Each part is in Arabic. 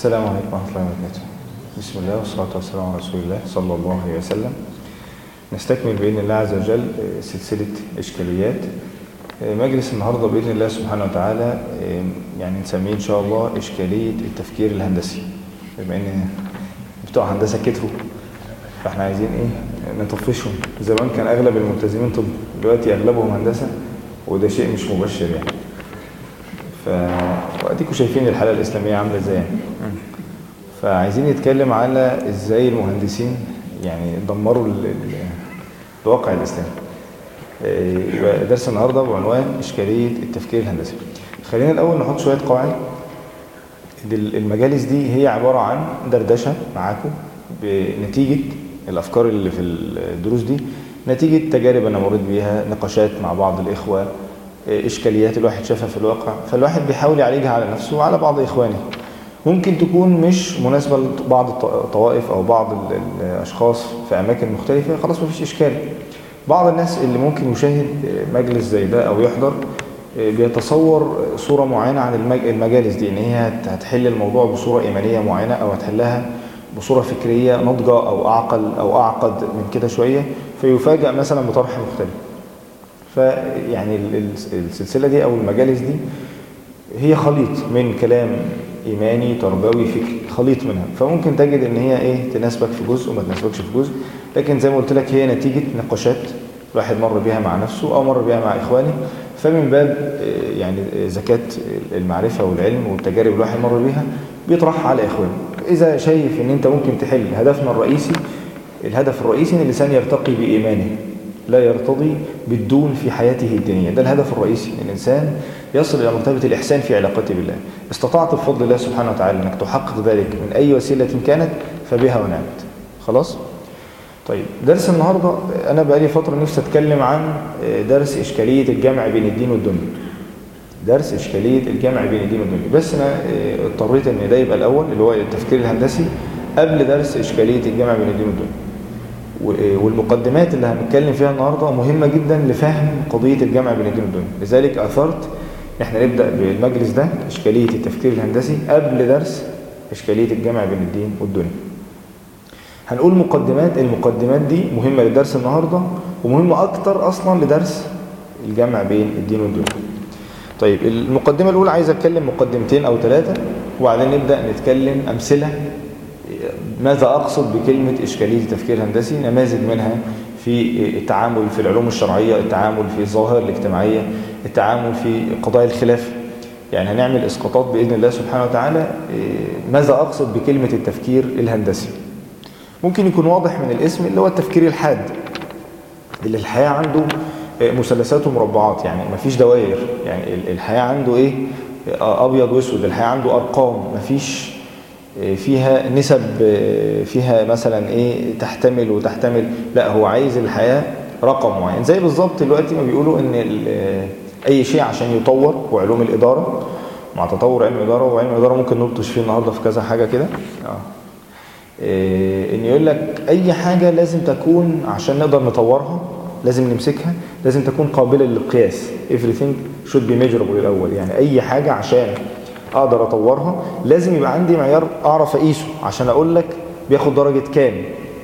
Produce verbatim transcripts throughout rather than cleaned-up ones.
السلام عليكم ورحمة الله وبركاته. بسم الله والصلاة والسلام على رسول الله صلى الله عليه وسلم. نستكمل بإذن الله عز وجل سلسلة إشكاليات. مجلس النهاردة بإذن الله سبحانه وتعالى يعني نسميه إن شاء الله إشكالية التفكير الهندسي، بما إن بتوع هندسة كتروا فإحنا عايزين إيه نطفشهم. زمان كان أغلب الملتزمين طب، دلوقتي أغلبهم هندسة، وده شيء مش مبشر يعني. فوقتكم شايفين الحالة الإسلامية عاملة إزاي. فعايزين نتكلم على إزاي المهندسين يعني دمروا الواقع الإسلامي. يبقى درس النهاردة بعنوان إشكالية التفكير الهندسي. خلينا الأول نحط شوية قواعد. المجالس دي هي عبارة عن دردشة معاكم بنتيجة الأفكار اللي في الدروس دي، نتيجة تجارب أنا مريت بيها، نقاشات مع بعض الإخوة، إشكاليات الواحد شافها في الواقع، فالواحد بيحاول يعالجها على نفسه وعلى بعض إخوانه. ممكن تكون مش مناسبة لبعض الطوائف أو بعض الأشخاص في أماكن مختلفة، خلاص مفيش إشكال. بعض الناس اللي ممكن يشاهد مجلس زي ده أو يحضر بيتصور صورة معينة عن المجالس دي، إن هي هتحل الموضوع بصورة إيمانية معينة أو هتحلها بصورة فكرية نضجة أو أعقل أو أعقد من كده شوية، فيفاجأ مثلا بطرح مختلف. فيعني السلسلة دي أو المجالس دي هي خليط من كلام إيماني تربوي فكري، خليط منها. فممكن تجد إن هي إيه تناسبك في جزء وما تناسبكش في جزء، لكن زي ما قلت لك هي نتيجة نقاشات الواحد مر بها مع نفسه أو مر بها مع إخوانه. فمن باب يعني زكاة المعرفة والعلم والتجارب الواحد مر بها بيطرحها على إخوانه. إذا شايف إن أنت ممكن تحل هدفنا الرئيسي، الهدف الرئيسي إن الإنسان يرتقي بإيمانه لا يرتضي بالدون في حياته الدينية، ده الهدف الرئيسي، إن الإنسان يصل إلى مرتبة الإحسان في علاقته بالله. استطعت بفضل الله سبحانه وتعالى أنك تحقق ذلك من أي وسيلة كانت فبها ونعمت. خلاص؟ طيب درس النهاردة أنا بقالي فترة نفسي أتكلم عن درس إشكالية الجمع بين الدين والدنيا. درس إشكالية الجمع بين الدين والدنيا، بس أنا اضطريت أن ده يبقى الأول اللي هو التفكير الهندسي قبل درس إشكالية الجمع بين الدين والدنيا. والمقدمات اللي هنتكلم فيها النهاردة مهمة جدا لفهم قضية الجمع بين الدين والدنيا، لذلك أثرت احنا نبدأ بالمجلس ده إشكالية التفكير الهندسي قبل درس إشكالية الجمع بين الدين والدنيا. هنقول مقدمات، المقدمات دي مهمة لدرس النهاردة ومهمة أكتر أصلا لدرس الجمع بين الدين والدنيا. طيب المقدمة الأولى عايز أتكلم مقدمتين أو ثلاثة وبعدين نبدأ نتكلم أمثلة ماذا أقصد بكلمة إشكالية التفكير الهندسي، نماذج منها في التعامل في العلوم الشرعية، التعامل في الظواهر الاجتماعية، التعامل في قضايا الخلاف. يعني هنعمل إسقاطات بإذن الله سبحانه وتعالى ماذا أقصد بكلمة التفكير الهندسي. ممكن يكون واضح من الاسم اللي هو التفكير الحاد، اللي الحياة عنده مثلثات ومربعات، يعني مفيش دوائر، يعني الحياة عنده إيه أبيض واسود، الحياة عنده أرقام مفيش فيها نسب، فيها مثلا ايه تحتمل وتحتمل، لا هو عايز الحياة رقم معين. زي بالظبط دلوقتي ما بيقولوا ان اي شيء عشان يطور، وعلوم الاداره مع تطور علم الاداره، وعلم الاداره ممكن نلطش فيه النهارده في كذا حاجه كده اه إيه ان يقول لك اي حاجه لازم تكون عشان نقدر نطورها لازم نمسكها لازم تكون قابله للقياس. everything should be measurable الاول، يعني اي حاجه عشان اقدر اطورها لازم يبقى عندي معيار اعرف اقيسه عشان اقول لك بياخد درجة كام.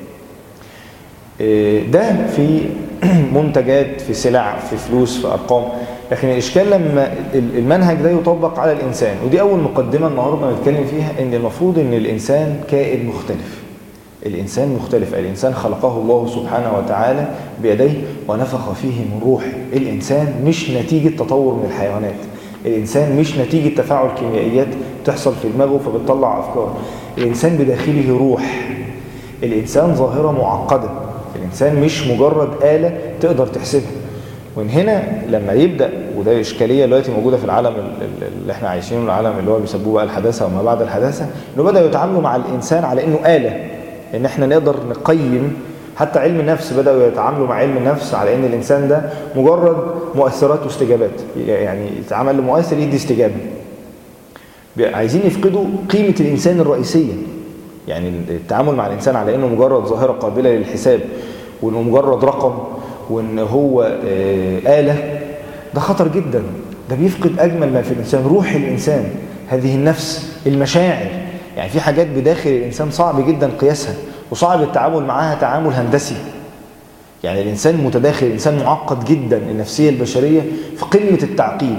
ده في منتجات، في سلع، في فلوس، في ارقام. لكن الاشكال لما المنهج ده يطبق على الانسان، ودي اول مقدمة النهارده نتكلم فيها، ان المفروض ان الانسان كائن مختلف. الانسان مختلف، الانسان خلقه الله سبحانه وتعالى بيديه ونفخ فيه من روحه. الانسان مش نتيجة تطور من الحيوانات، الإنسان مش نتيجة تفاعل كيميائيات تحصل في دماغه فبتطلع أفكار. الإنسان بداخله روح، الإنسان ظاهرة معقدة، الإنسان مش مجرد آلة تقدر تحسبها. ومن هنا لما يبدأ، وده إشكالية دلوقتي موجودة في العالم اللي احنا عايشينه، العالم اللي هو بيسموه بقى الحداثة وما بعد الحداثة، إنه بدأوا يتعاملوا مع الإنسان على إنه آلة، إن احنا نقدر نقيم. حتى علم النفس بدأوا يتعاملوا مع علم النفس على ان الانسان ده مجرد مؤثرات واستجابات، يعني يتعامل لمؤثر يدي استجابة. عايزين يفقدوا قيمة الانسان الرئيسية، يعني التعامل مع الانسان على انه مجرد ظاهرة قابلة للحساب، وانه مجرد رقم، وان هو آلة، ده خطر جدا. ده بيفقد اجمل ما في الانسان، روح الانسان، هذه النفس، المشاعر يعني في حاجات بداخل الإنسان صعب جدا قياسها وصعب التعامل معها تعامل هندسي. يعني الإنسان متداخل، الإنسان معقد جدا، النفسية البشرية في قمة التعقيد.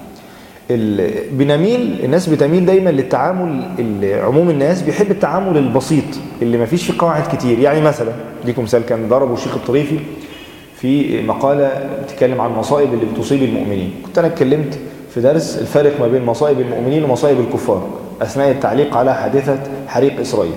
بنميل الناس بتميل دايما للتعامل، عموم الناس بيحب التعامل البسيط اللي ما فيش فيه قواعد كتير. يعني مثلا ليكم مثال كان ضربه الشيخ الطريفي في مقالة بتتكلم عن المصائب اللي بتصيب المؤمنين. كنت أنا اتكلمت في درس الفارق ما بين مصائب المؤمنين ومصائب الكفار أثناء التعليق على حادثة حريق إسرائيل.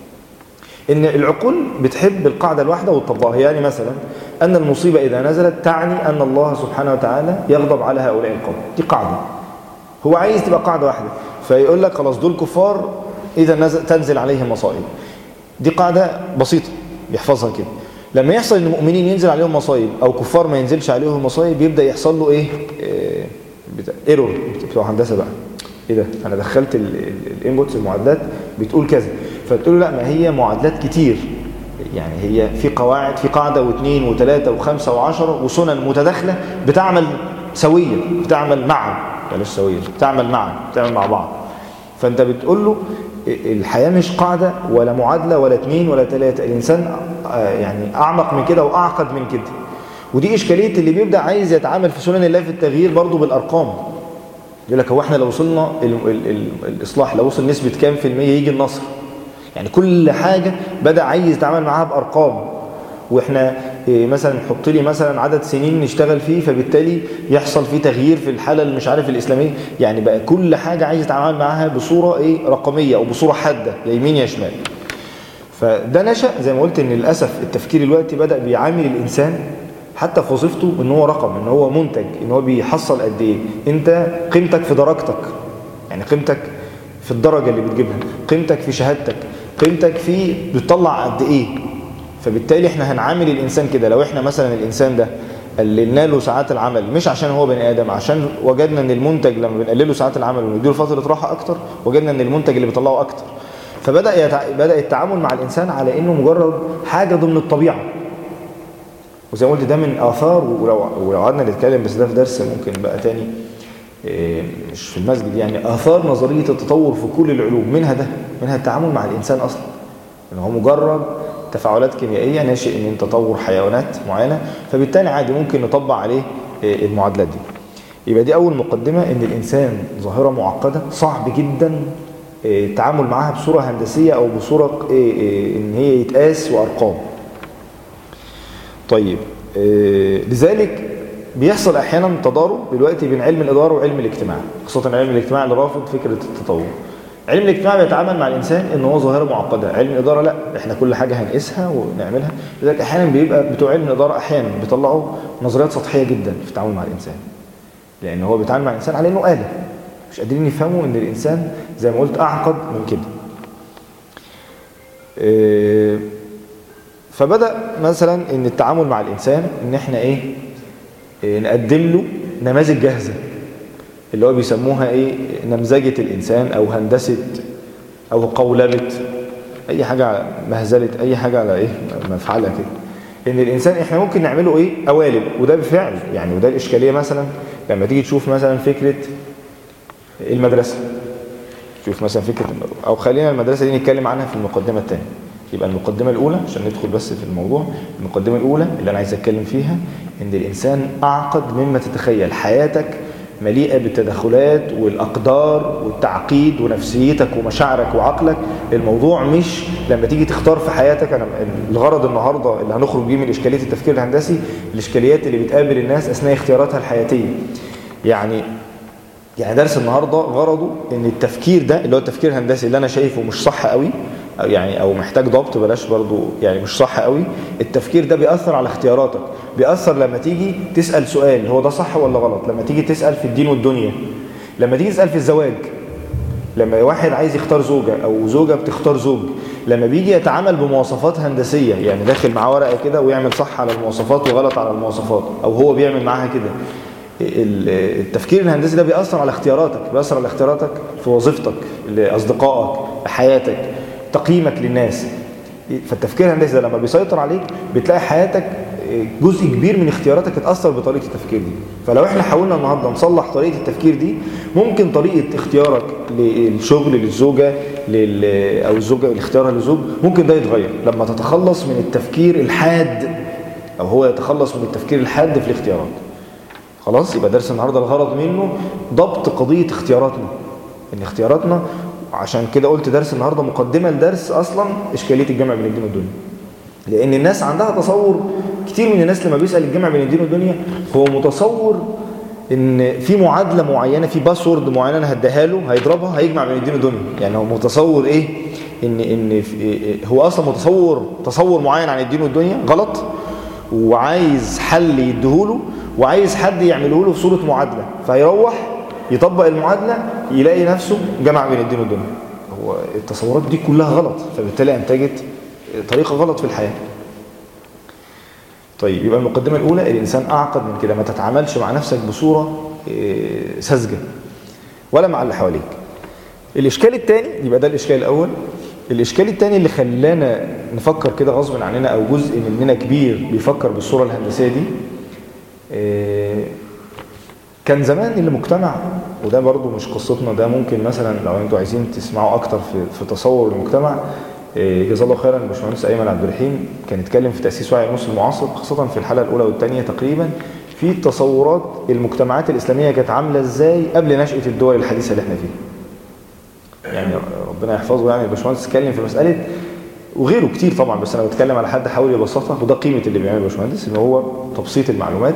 إن العقول بتحب القاعدة الواحدة وتطبقها. يعني مثلا أن المصيبة إذا نزلت تعني أن الله سبحانه وتعالى يغضب على هؤلاء القوم. دي قاعدة، هو عايز تبقى قاعدة واحدة، فيقول لك خلاص دول كفار إذا نزل تنزل عليهم مصائب. دي قاعدة بسيطة بيحفظها كده. لما يحصل ان المؤمنين ينزل عليهم مصايب او كفار ما ينزلش عليهم مصايب، يبدا يحصل له ايه, إيه ايرور بتوع هندسه بقى. ايه ده، انا دخلت الانبوتس المعادلات بتقول كذا، فتقول له لا ما هي معادلات كتير، يعني هي في قواعد، في قاعده واثنين وثلاثه وخمسه وعشره وسنن متداخله بتعمل سويه، بتعمل معا، بلاش سويه، بتعمل معا، بتعمل مع بعض. فانت بتقول له الحياة مش قاعدة ولا معادلة ولا اثنين ولا ثلاثة، الإنسان يعني أعمق من كده وأعقد من كده. ودي إشكالية اللي بيبدأ عايز يتعامل في سنن الله في التغيير برضو بالأرقام. يقول لك هو احنا لو وصلنا ال ال ال الإصلاح لو وصل نسبة كام في المية يجي النصر؟ يعني كل حاجة بدأ عايز يتعامل معاها بأرقام. واحنا مثلا نحط لي مثلا عدد سنين نشتغل فيه، فبالتالي يحصل فيه تغيير في الحالة اللي مش عارف الإسلامية. يعني بقى كل حاجة عايز يتعامل معاها بصورة ايه رقمية او بصورة حادة يا يمين يا شمال. فده نشأ زي ما قلت ان للأسف التفكير الوقتي بدأ بيعامل الإنسان حتى في وظيفته ان هو رقم، ان هو منتج، ان هو بيحصل قد ايه. انت قيمتك في درجتك، يعني قيمتك في الدرجة اللي بتجيبها، قيمتك في شهادتك، قيمتك في بتطلع قد ايه. فبالتالي احنا هنعامل الانسان كده. لو احنا مثلا الانسان ده قللنا له ساعات العمل مش عشان هو بني ادم، عشان وجدنا ان المنتج لما بنقلله ساعات العمل ونديله فتره راحه اكتر، وجدنا ان المنتج اللي بيطلعه اكتر. فبدا يتع... بدا التعامل مع الانسان على انه مجرد حاجه ضمن الطبيعه. وزي ما قلت ده من اثار، ولو ولو قعدنا نتكلم بس ده في درس ممكن بقى تاني إيه مش في المسجد، يعني اثار نظريه التطور في كل العلوم، منها ده منها التعامل مع الانسان اصلا، ان هو مجرد تفاعلات كيميائية ناشئ من تطور حيوانات معينة، فبالتالي عادي ممكن نطبق عليه المعادلات دي. يبقى دي أول مقدمة، إن الإنسان ظاهرة معقدة صعب جدا التعامل معها بصورة هندسية أو بصورة إن هي يتقاس وأرقام. طيب لذلك بيحصل أحيانا تضارب دلوقتي بين علم الإدارة وعلم الاجتماع، خاصة علم الاجتماع اللي رافض فكرة التطور. علم الاجتماع بيتعامل مع الإنسان إن هو ظاهرة معقدة، علم الإدارة لا، إحنا كل حاجة هنقيسها ونعملها. لذلك أحيانا بيبقى بتوع علم الإدارة أحيانا بيطلعوا نظريات سطحية جدا في التعامل مع الإنسان، لأن هو بيتعامل مع الإنسان على إنه آلة، مش قادرين يفهموا إن الإنسان زي ما قلت أعقد من كده. فبدأ مثلا إن التعامل مع الإنسان إن إحنا إيه نقدم له نماذج جاهزة اللي هو بيسموها ايه نمذجة الانسان او هندسة او قولبة، اي حاجة مهزلة، اي حاجة على ايه مفعلة كده. ان الانسان احنا ممكن نعمله ايه قوالب، وده بالفعل يعني. وده الاشكالية مثلا لما تيجي تشوف مثلا فكرة المدرسة، تشوف مثلا فكرة، او خلينا المدرسة دي نتكلم عنها في المقدمة الثانية. يبقى المقدمة الاولى عشان ندخل بس في الموضوع، المقدمة الاولى اللي انا عايز اتكلم فيها ان الانسان اعقد مما تتخيل. حياتك مليئة بالتدخلات والأقدار والتعقيد، ونفسيتك ومشاعرك وعقلك. الموضوع مش لما تيجي تختار في حياتك. أنا الغرض النهاردة اللي هنخرج بيه من إشكالية التفكير الهندسي، الإشكاليات اللي بتقابل الناس أثناء اختياراتها الحياتية. يعني يعني درس النهاردة غرضه إن التفكير ده اللي هو التفكير الهندسي اللي أنا شايفه مش صح قوي، أو يعني أو محتاج ضبط، بلاش برضو يعني مش صح قوي. التفكير ده بيأثر على اختياراتك، بيأثر لما تيجي تسأل سؤال هو ده صح ولا غلط، لما تيجي تسأل في الدين والدنيا، لما تيجي تسأل في الزواج، لما واحد عايز يختار زوجة أو زوجة بتختار زوج، لما بيجي يتعامل بمواصفات هندسية، يعني داخل معاه ورقة كده ويعمل صح على المواصفات وغلط على المواصفات، أو هو بيعمل معاها كده. التفكير الهندسي ده بيأثر على اختياراتك، بيأثر على اختياراتك في وظيفتك، لأصدقائك، حياتك، تقييمك للناس. فالتفكير الهندسي ده لما بيسيطر عليك بتلاقي حياتك جزء كبير من اختياراتك اتأثر بطريقة التفكير دي. فلو احنا حاولنا النهارده نصلح طريقة التفكير دي، ممكن طريقة اختيارك للشغل للزوجة لل او الزوجة اللي اختيارها للزوج ممكن ده يتغير لما تتخلص من التفكير الحاد، او هو يتخلص من التفكير الحاد في الاختيارات. خلاص، يبقى درس النهارده الغرض منه ضبط قضية اختياراتنا، ان اختياراتنا. عشان كده قلت درس النهارده مقدمة لدرس اصلا اشكالية الجمع بين الدين والدنيا. لان الناس عندها تصور، كتير من الناس لما بيسأل الجمع بين الدين والدنيا هو متصور ان في معادلة معينة، في باسورد معينة انا هديها له هيضربها هيجمع بين الدين والدنيا. يعني هو متصور ايه؟ ان ان هو اصلا متصور تصور معين عن الدين والدنيا غلط، وعايز حل يديهوله، وعايز حد يعمله له في صورة معادلة، فيروح يطبق المعادلة يلاقي نفسه جمع بين الدين والدنيا. هو التصورات دي كلها غلط، فبالتالي انتجت طريقة غلط في الحياة. طيب، يبقى المقدمة الأولى الإنسان أعقد من كده، ما تتعاملش مع نفسك بصورة ساذجة ولا مع اللي حواليك. الإشكال الثاني، يبقى ده الإشكال الأول. الإشكال الثاني اللي خلانا نفكر كده غصب عننا، أو جزء مننا كبير بيفكر بالصورة الهندسية دي، كان زمان المجتمع، وده برضو مش قصتنا، ده ممكن مثلا لو انتوا عايزين تسمعوا أكتر في, في تصور المجتمع، جزاه الله خيرا الباشمهندس أيمن عبد الرحيم كان يتكلم في تأسيس وعي النص المعاصر، خاصة في الحلقة الأولى والثانية تقريبا، في تصورات المجتمعات الإسلامية كانت عاملة إزاي قبل نشأة الدول الحديثة اللي احنا فيها. يعني ربنا يحفظه، يعني الباشمهندس اتكلم في مسألة، وغيره كتير طبعا، بس أنا بتكلم على حد حاول يبسطها، وده قيمة اللي بيعمله الباشمهندس، إن هو تبسيط المعلومات.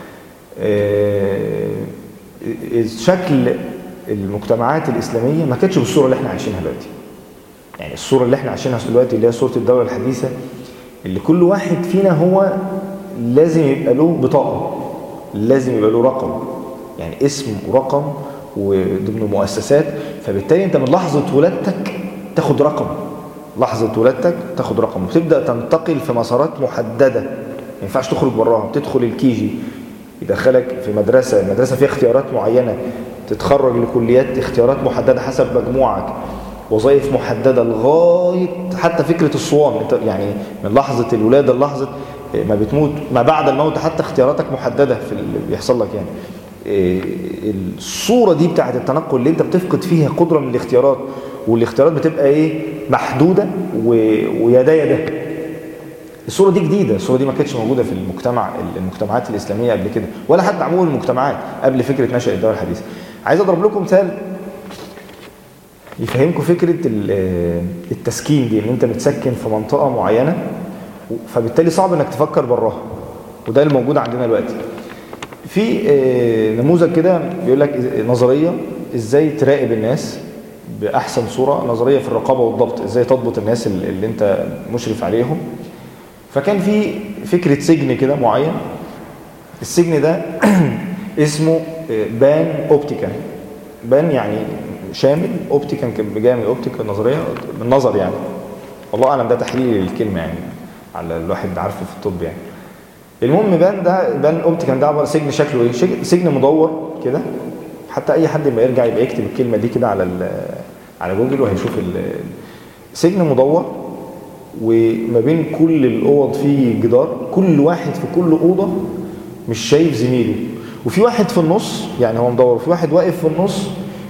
شكل المجتمعات الإسلامية ما كانتش بالصورة اللي احنا عايشينها دلوقتي. يعني الصورة اللي احنا عايشينها دلوقتي اللي هي صورة الدولة الحديثة، اللي كل واحد فينا هو لازم يبقى له بطاقة، لازم يبقى له رقم، يعني اسم ورقم وضمن مؤسسات. فبالتالي انت من لحظة ولادتك تاخد رقم، لحظة ولادتك تاخد رقم، وتبدأ تنتقل في مسارات محددة ما ينفعش تخرج براها. بتدخل الكيجي يدخلك في مدرسة، المدرسة فيها اختيارات معينة، تتخرج لكليات اختيارات محددة حسب مجموعك، وظائف محددة، لغاية حتى فكرة الصوان. يعني من لحظة الولادة للحظة ما بتموت، ما بعد الموت حتى اختياراتك محددة في اللي بيحصل لك. يعني الصورة دي بتاعت التنقل اللي انت بتفقد فيها قدرة من الاختيارات، والاختيارات بتبقى ايه؟ محدودة ويدا يدا. الصورة دي جديدة، الصورة دي ما كانتش موجودة في المجتمع المجتمعات الإسلامية قبل كده، ولا حتى عموما المجتمعات قبل فكرة نشأة الدولة الحديثة. عايز أضرب لكم مثال يفهمكم فكرة التسكين دي، ان انت متسكن في منطقة معينة، فبالتالي صعب انك تفكر براها، وده اللي موجود عندنا دلوقتي. في نموذج كده بيقول لك نظرية ازاي تراقب الناس بأحسن صورة، نظرية في الرقابة والضبط، ازاي تضبط الناس اللي انت مشرف عليهم. فكان في فكرة سجن كده معين، السجن ده اسمه بان اوبتيكا. بان يعني شامل، اوبتيكا جايه من الاوبتيكا النظريه بالنظر يعني، والله اعلم ده تحليل الكلمه يعني على الواحد عارفه في الطب يعني. المهم بان ده، بان اوبتيكا ده عباره سجن، شكله ايه؟ سجن مدور كده، حتى اي حد لما يرجع يبقى يكتب الكلمه دي كده على على جوجل وهيشوف سجن مدور، وما بين كل الاوض فيه جدار، كل واحد في كل اوضه مش شايف زميله، وفي واحد في النص، يعني هو مدور، في واحد واقف في النص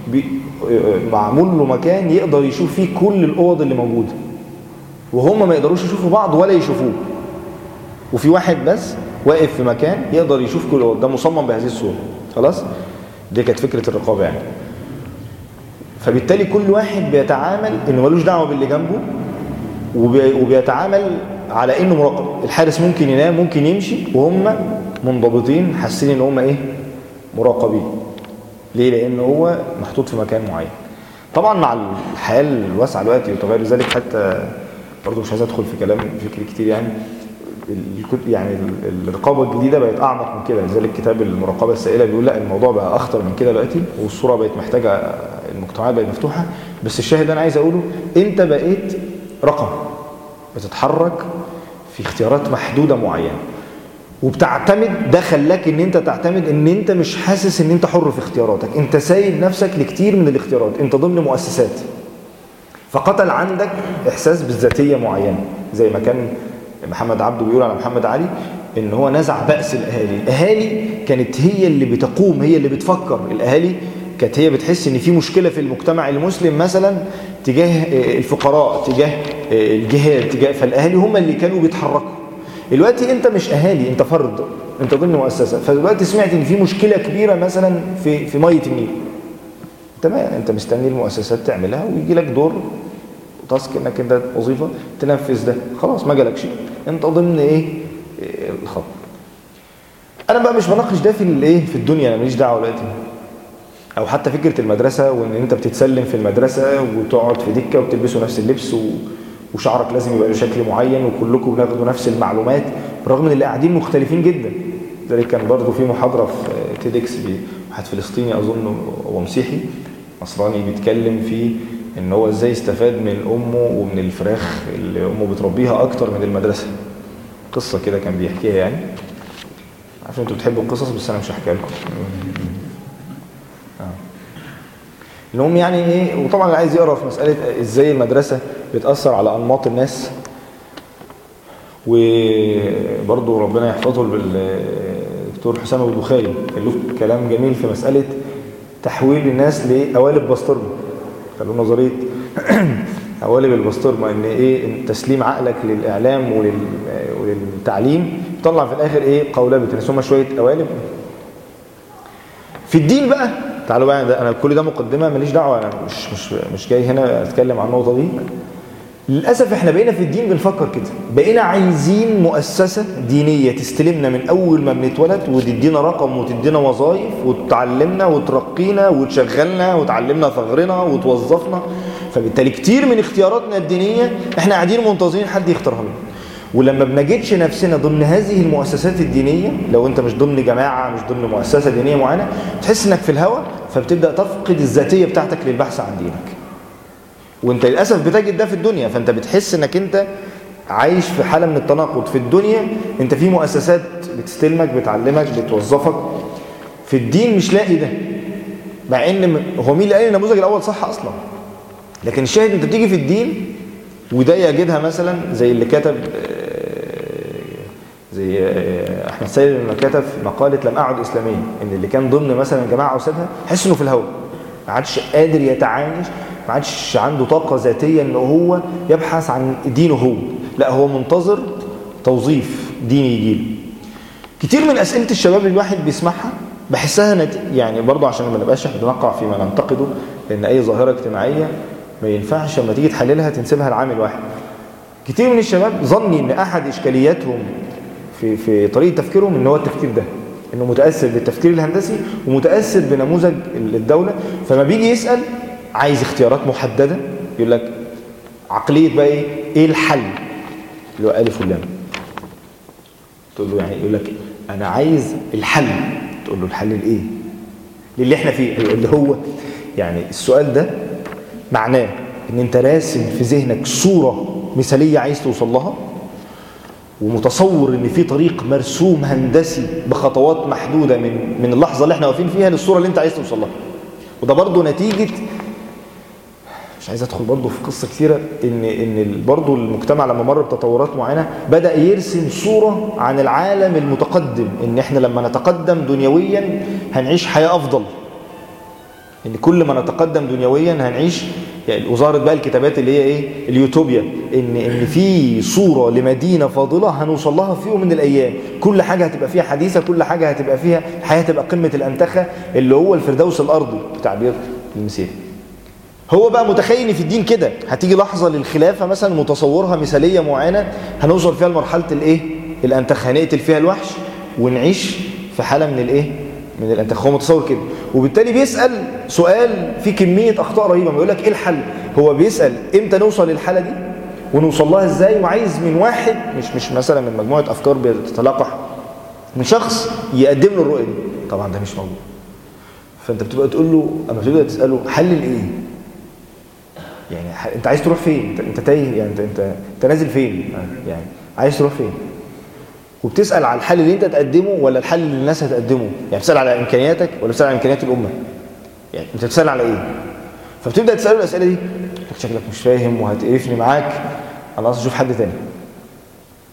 معمول له مكان يقدر يشوف فيه كل الاوض اللي موجوده، وهم ما يقدروش يشوفوا بعض ولا يشوفوه، وفي واحد بس واقف في مكان يقدر يشوف كل الاوض. ده مصمم بهذه الصوره. خلاص، دي كانت فكره الرقابه يعني. فبالتالي كل واحد بيتعامل انه ملوش دعوه باللي جنبه، وبيتعامل على انه مراقب. الحارس ممكن ينام، ممكن يمشي، وهم منضبطين، حاسين ان هم ايه؟ مراقبين. ليه؟ لأن هو محطوط في مكان معين. طبعا مع الحياة الواسعة دلوقتي وتغير ذلك، حتى برضه مش عايز ادخل في كلام فكري كتير يعني، يعني الرقابة الجديدة بقت أعمق من كده. لذلك كتاب المراقبة السائلة بيقول لا، الموضوع بقى أخطر من كده دلوقتي، والصورة بقت محتاجة، المجتمعات بقت مفتوحة. بس الشاهد أنا عايز أقوله، أنت بقيت رقم بتتحرك في اختيارات محدودة معينة، وبتعتمد، ده خلاك ان انت تعتمد ان انت مش حاسس ان انت حر في اختياراتك، انت سايب نفسك لكتير من الاختيارات، انت ضمن مؤسسات، فقتل عندك احساس بالذاتية معينة. زي ما كان محمد عبده بيقول على محمد علي، ان هو نزع بأس الاهالي. الاهالي كانت هي اللي بتقوم، هي اللي بتفكر. الاهالي كانت هي بتحس ان في مشكله في المجتمع المسلم مثلا تجاه الفقراء، تجاه الجهاد، تجاه، فالاهالي هم اللي كانوا بيتحركوا. دلوقتي انت مش اهالي، انت فرد، انت ضمن مؤسسه. فدلوقتي سمعت ان في مشكله كبيره مثلا في في ميه النيل، تمام، انت مستني المؤسسات تعملها ويجي لك دور تاسك انك انت وظيفه تنفذ ده، خلاص ما جالكش، انت ضمن ايه الخط. انا بقى مش بناقش ده في الايه في الدنيا، انا ماليش دعوه دلوقتي. او حتى فكره المدرسه وان انت بتتسلم في المدرسه وتقعد في دكه وبتلبسوا نفس اللبس و... وشعرك لازم يبقى بشكل معين وكلكم بناخدوا نفس المعلومات، برغم ان اللي قاعدين مختلفين جدا. ذلك كان برضو في محاضره في تيدكس واحد فلسطيني اظن هو مسيحي نصراني بيتكلم في ان هو ازاي استفاد من امه ومن الفراخ اللي امه بتربيها اكتر من المدرسه. قصه كده كان بيحكيها، يعني عارف انتوا بتحبوا القصص بس انا مش هحكيها لكم. المهم يعني ايه، وطبعا اللي عايز يقرا في مساله ازاي المدرسه بتاثر على انماط الناس، وبرضه ربنا يحفظه الدكتور حسام البخاري كان له كلام جميل في مساله تحويل الناس لقوالب بسطرمه. قالوا نظريه قوالب البسطرمه، ان ايه تسليم عقلك للاعلام ولل وللتعليم يطلع في الاخر ايه قولبه الناس، هم شويه قوالب. في الدين بقى تعالوا بقى، ده انا كل ده مقدمه ماليش دعوه، انا مش مش مش جاي هنا اتكلم عن النقطه دي. للاسف احنا بقينا في الدين بنفكر كده، بقينا عايزين مؤسسه دينيه تستلمنا من اول ما بنتولد وتدينا رقم وتدينا وظائف وتعلمنا وترقينا وتشغلنا وتعلمنا ثغرنا وتوظفنا. فبالتالي كتير من اختياراتنا الدينيه احنا قاعدين منتظرين حد يختارها لنا، ولما بنجدش نفسنا ضمن هذه المؤسسات الدينية، لو انت مش ضمن جماعة مش ضمن مؤسسة دينية معينة، تحس انك في الهوى، فبتبدأ تفقد الذاتية بتاعتك للبحث عن دينك. وانت للأسف بتجد ده في الدنيا، فانت بتحس انك انت عايش في حالة من التناقض. في الدنيا انت في مؤسسات بتستلمك بتعلمك بتوظفك، في الدين مش لاقي ده، مع ان هو مين اللي قال النموذج الاول صح اصلا. لكن الشاهد انت بتيجي في الدين وده يجدها مثلا زي اللي كتب زي احمد سيد لما كتب مقاله لم اعد اسلاميا، ان اللي كان ضمن مثلا جماعه وسابها حس انه في الهواء، ما عادش قادر يتعايش، ما عادش عنده طاقه ذاتيه ان هو يبحث عن دينه هو، لا هو منتظر توظيف ديني يجيله. كتير من اسئله الشباب اللي الواحد بيسمعها بحسها نت... يعني برضه عشان ما نبقاش بنقع فيما ننتقده، لان اي ظاهره اجتماعيه ما ينفعش لما تيجي تحللها تنسبها لعامل واحد. كتير من الشباب ظني ان احد اشكالياتهم في في طريقه تفكيرهم ان هو التفكير ده، انه متاثر بالتفكير الهندسي ومتاثر بنموذج الدوله، فما بيجي يسال عايز اختيارات محدده، يقول لك عقليه بقى ايه ايه الحل اللي هو الف ولام. تقول له يعني، يقول لك انا عايز الحل، تقول له الحل لايه؟ للي احنا فيه. اللي هو يعني السؤال ده معناه ان انت راسم في ذهنك صوره مثاليه عايز توصل لها، ومتصور ان في طريق مرسوم هندسي بخطوات محدوده من من اللحظه اللي احنا واقفين فيها للصوره اللي انت عايز توصل لها. وده برضه نتيجه، مش عايز ادخل برضه في قصه كثيره، ان ان برضه المجتمع لما مر بتطورات معينه بدا يرسم صوره عن العالم المتقدم، ان احنا لما نتقدم دنيويا هنعيش حياه افضل، ان كل ما نتقدم دنيويا هنعيش يعني. وظهرت بقى الكتابات اللي هي ايه اليوتوبيا، ان ان في صوره لمدينه فاضله هنوصل لها في يوم من الايام، كل حاجه هتبقى فيها حديثه، كل حاجه هتبقى فيها الحياه هتبقى قمه الانتخه، اللي هو الفردوس الارضي بتعبير المسيح. هو بقى متخيل ان في الدين كده هتيجي لحظه للخلافه مثلا متصورها مثاليه معينه هنوصل فيها لمرحله الايه الانتخه، هنقتل فيها الوحش ونعيش في حاله من الايه من الانتخاب. هو متصور كده، وبالتالي بيسال سؤال فيه كميه اخطاء رهيبه. ما يقول لك ايه الحل، هو بيسال امتى نوصل للحاله دي ونوصل لها ازاي، وعايز من واحد مش مش مثلا من مجموعه افكار بتتلاقح، من شخص يقدم له الرؤيه دي. طبعا ده مش موجود. فانت بتبقى تقول له، اما تبدا تساله حل لايه، يعني انت عايز تروح فين، انت انت تايه، يعني انت انت, انت نازل فين، يعني عايز تروح فين. وبتسأل على الحل اللي انت تقدمه ولا الحل اللي الناس هتقدمه، يعني بتسأل على امكانياتك ولا بتسأل على امكانيات الامه، يعني انت بتسأل على ايه. فبتبدا تساله الاسئله دي، شكلك مش فاهم وهتقرفني معاك، انا اصلا اشوف حد تاني.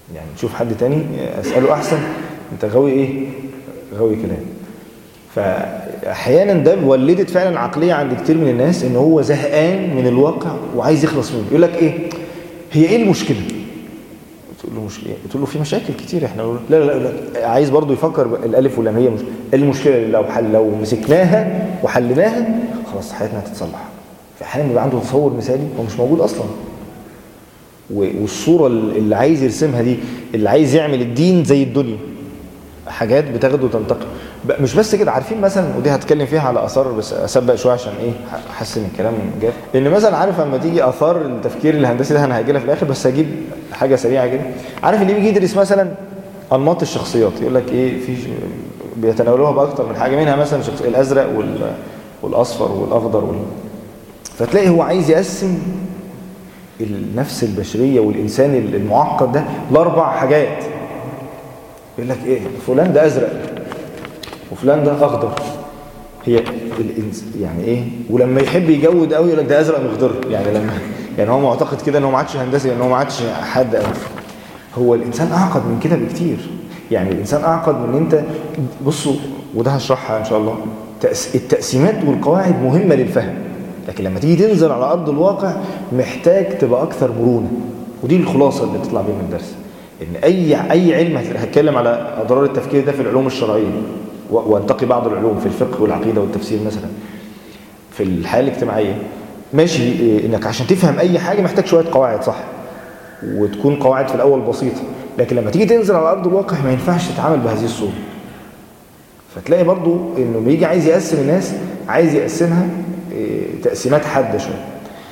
يعني تشوف حد تاني اساله احسن، انت غاوي ايه؟ غاوي كلام. فاحيانا ده ولدت فعلا عقليه عند كتير من الناس ان هو زهقان من الواقع وعايز يخلص منه. يقول لك ايه هي ايه المشكله؟ تقول له مشكله، تقول له في مشاكل كتير احنا لا لا لا, لا. عايز برضو يفكر الالف واللام هي مش المشكله. لو حل لو مسكناها وحلناها خلاص حياتنا هتتصلح. فاحيانا بيبقى عنده تصور مثالي هو مش موجود اصلا، والصوره اللي عايز يرسمها دي اللي عايز يعمل الدين زي الدنيا، حاجات بتاخد وتنتقل. مش بس كده، عارفين مثلا، ودي هتكلم فيها على اثار بس اسبق شويه عشان ايه احسن الكلام جاف. ان مثلا عارف لما تيجي اثار التفكير الهندسي ده انا هاجي لها في الاخر، بس هجيب حاجه سريعه كده. عارف اللي بيجي يدرس مثلا انماط الشخصيات يقول لك ايه، في بيتناولوها باكتر من حاجه، منها مثلا شخص الازرق وال والاصفر والاخضر وال... فتلاقي هو عايز يقسم النفس البشريه والانسان المعقد ده لاربع حاجات. يقول لك ايه فلان ده ازرق وفلان ده اخضر. هي يعني ايه، ولما يحب يجود قوي يقول لك ده ازرق مخضر. يعني لما يعني هو معتقد كده ان هو ما عادش هندسي، ان هو ما عادش حد قوي. هو الانسان اعقد من كده بكتير. يعني الانسان اعقد من انت بصوا، وده هشرحها ان شاء الله. التقسيمات والقواعد مهمه للفهم، لكن لما تيجي تنزل على ارض الواقع محتاج تبقى اكثر مرونه. ودي الخلاصه اللي تطلع بيها من الدرس، ان اي اي علم هتكلم على اضرار التفكير ده في العلوم الشرعيه، وانتقي بعض العلوم في الفقه والعقيده والتفسير مثلا، في الحياه الاجتماعيه ماشي. انك عشان تفهم اي حاجه محتاج شويه قواعد صح، وتكون قواعد في الاول بسيطه، لكن لما تيجي تنزل على ارض الواقع ما ينفعش تتعامل بهذه الصوره. فتلاقي برضو انه بيجي عايز يقسم الناس، عايز يقسمها تقسيمات حاده شويه.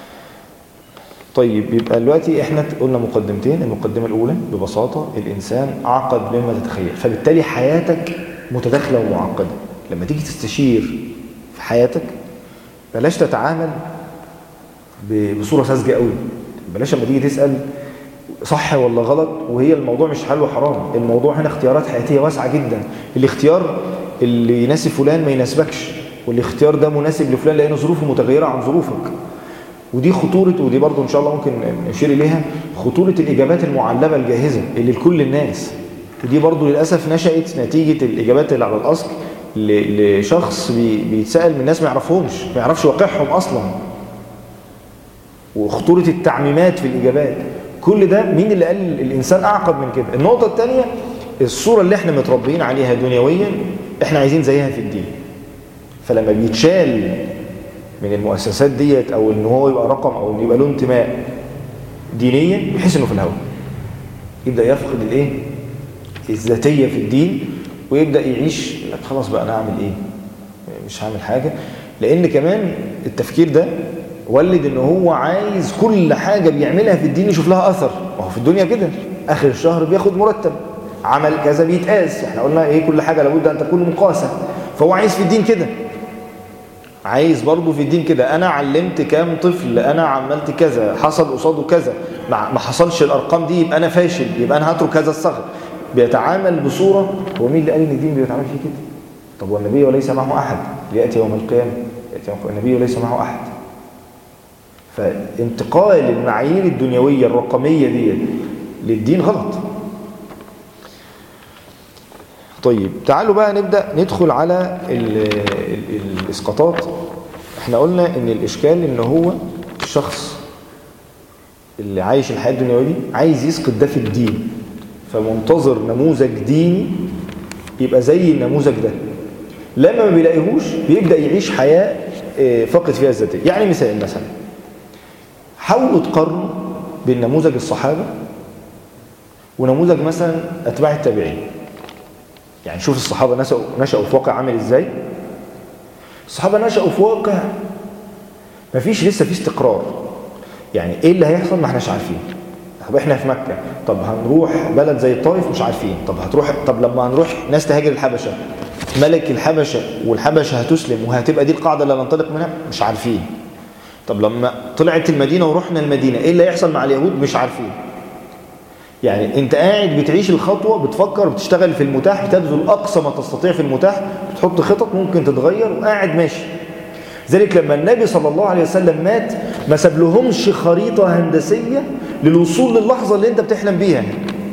طيب يبقى دلوقتي احنا قلنا مقدمتين. المقدمه الاولى ببساطه الانسان اعقد مما تتخيل، فبالتالي حياتك متداخله ومعقده. لما تيجي تستشير في حياتك بلاش تتعامل بصوره ساذجه قوي. بلاش لما تيجي تسال صح ولا غلط وهي الموضوع مش حلال وحرام. الموضوع هنا اختيارات حياتيه واسعه جدا. الاختيار اللي يناسب فلان ما يناسبكش، والاختيار ده مناسب لفلان لان ظروفه متغيره عن ظروفك. ودي خطورة، ودي برضو إن شاء الله ممكن نشير إليها، خطورة الإجابات المعلبة الجاهزة اللي لكل الناس. ودي برضو للأسف نشأت نتيجة الإجابات اللي على الأصل لشخص بيتسأل من ناس ما يعرفهمش، ما يعرفش واقعهم أصلا. وخطورة التعميمات في الإجابات، كل ده مين اللي قال الإنسان أعقد من كده؟ النقطة الثانية الصورة اللي احنا متربيين عليها دنيويا احنا عايزين زيها في الدين. فلما بيتشال من المؤسسات ديت او ان هو يبقى رقم او ان يبقى له انتماء دينيا، بحيث انه في الهوى يبدا يفقد الايه الذاتيه في الدين، ويبدا يعيش خلاص بقى انا اعمل ايه، مش هعمل حاجه. لان كمان التفكير ده ولد ان هو عايز كل حاجه بيعملها في الدين يشوف لها اثر. ما هو في الدنيا كده اخر الشهر بياخد مرتب، عمل كذا بيتقاس. احنا قلنا ايه كل حاجه لابد ان تكون مقاسه. فهو عايز في الدين كده، عايز برضه في الدين كده. انا علمت كام طفل، انا عملت كذا، حصل قصاده كذا، ما حصلش الارقام دي يبقى انا فاشل، يبقى انا هترك هذا الصغر. بيتعامل بصوره، هو مين اللي قال ان الدين بيتعامل فيه كده؟ طب والنبي وليس معه احد لياتي يوم القيامه، ياتي يوم النبي وليس معه احد. فانتقال المعايير الدنيويه الرقميه دي للدين غلط. طيب تعالوا بقى نبدأ ندخل على ال ال الإسقاطات. احنا قلنا ان الإشكال ان هو الشخص اللي عايش الحياة الدنيوية دي عايز يسقط ده في الدين، فمنتظر نموذج ديني يبقى زي النموذج ده. لما ما بيلاقيهوش بيبدأ يعيش حياة فقد فيها الذاتية. يعني مثال مثلا حاولوا تقارنوا بين نموذج الصحابة ونموذج مثلا أتباع التابعين. يعني شوف الصحابة نشأوا, نشأوا في واقع عامل ازاي. الصحابة نشأوا في واقع مفيش لسه فيه استقرار. يعني ايه اللي هيحصل ما احناش عارفين. طب احنا في مكة، طب هنروح بلد زي الطائف مش عارفين. طب هتروح طب لما هنروح ناس تهاجر الحبشة، ملك الحبشة والحبشة هتسلم وهتبقى دي القاعدة اللي هننطلق منها مش عارفين. طب لما طلعت المدينة ورحنا المدينة ايه اللي هيحصل مع اليهود مش عارفين. يعني انت قاعد بتعيش الخطوة، بتفكر، بتشتغل في المتاح، بتبذل اقصى ما تستطيع في المتاح، بتحط خطط ممكن تتغير وقاعد ماشي. ذلك لما النبي صلى الله عليه وسلم مات ما ساب لهمش خريطة هندسية للوصول للحظة اللي انت بتحلم بيها.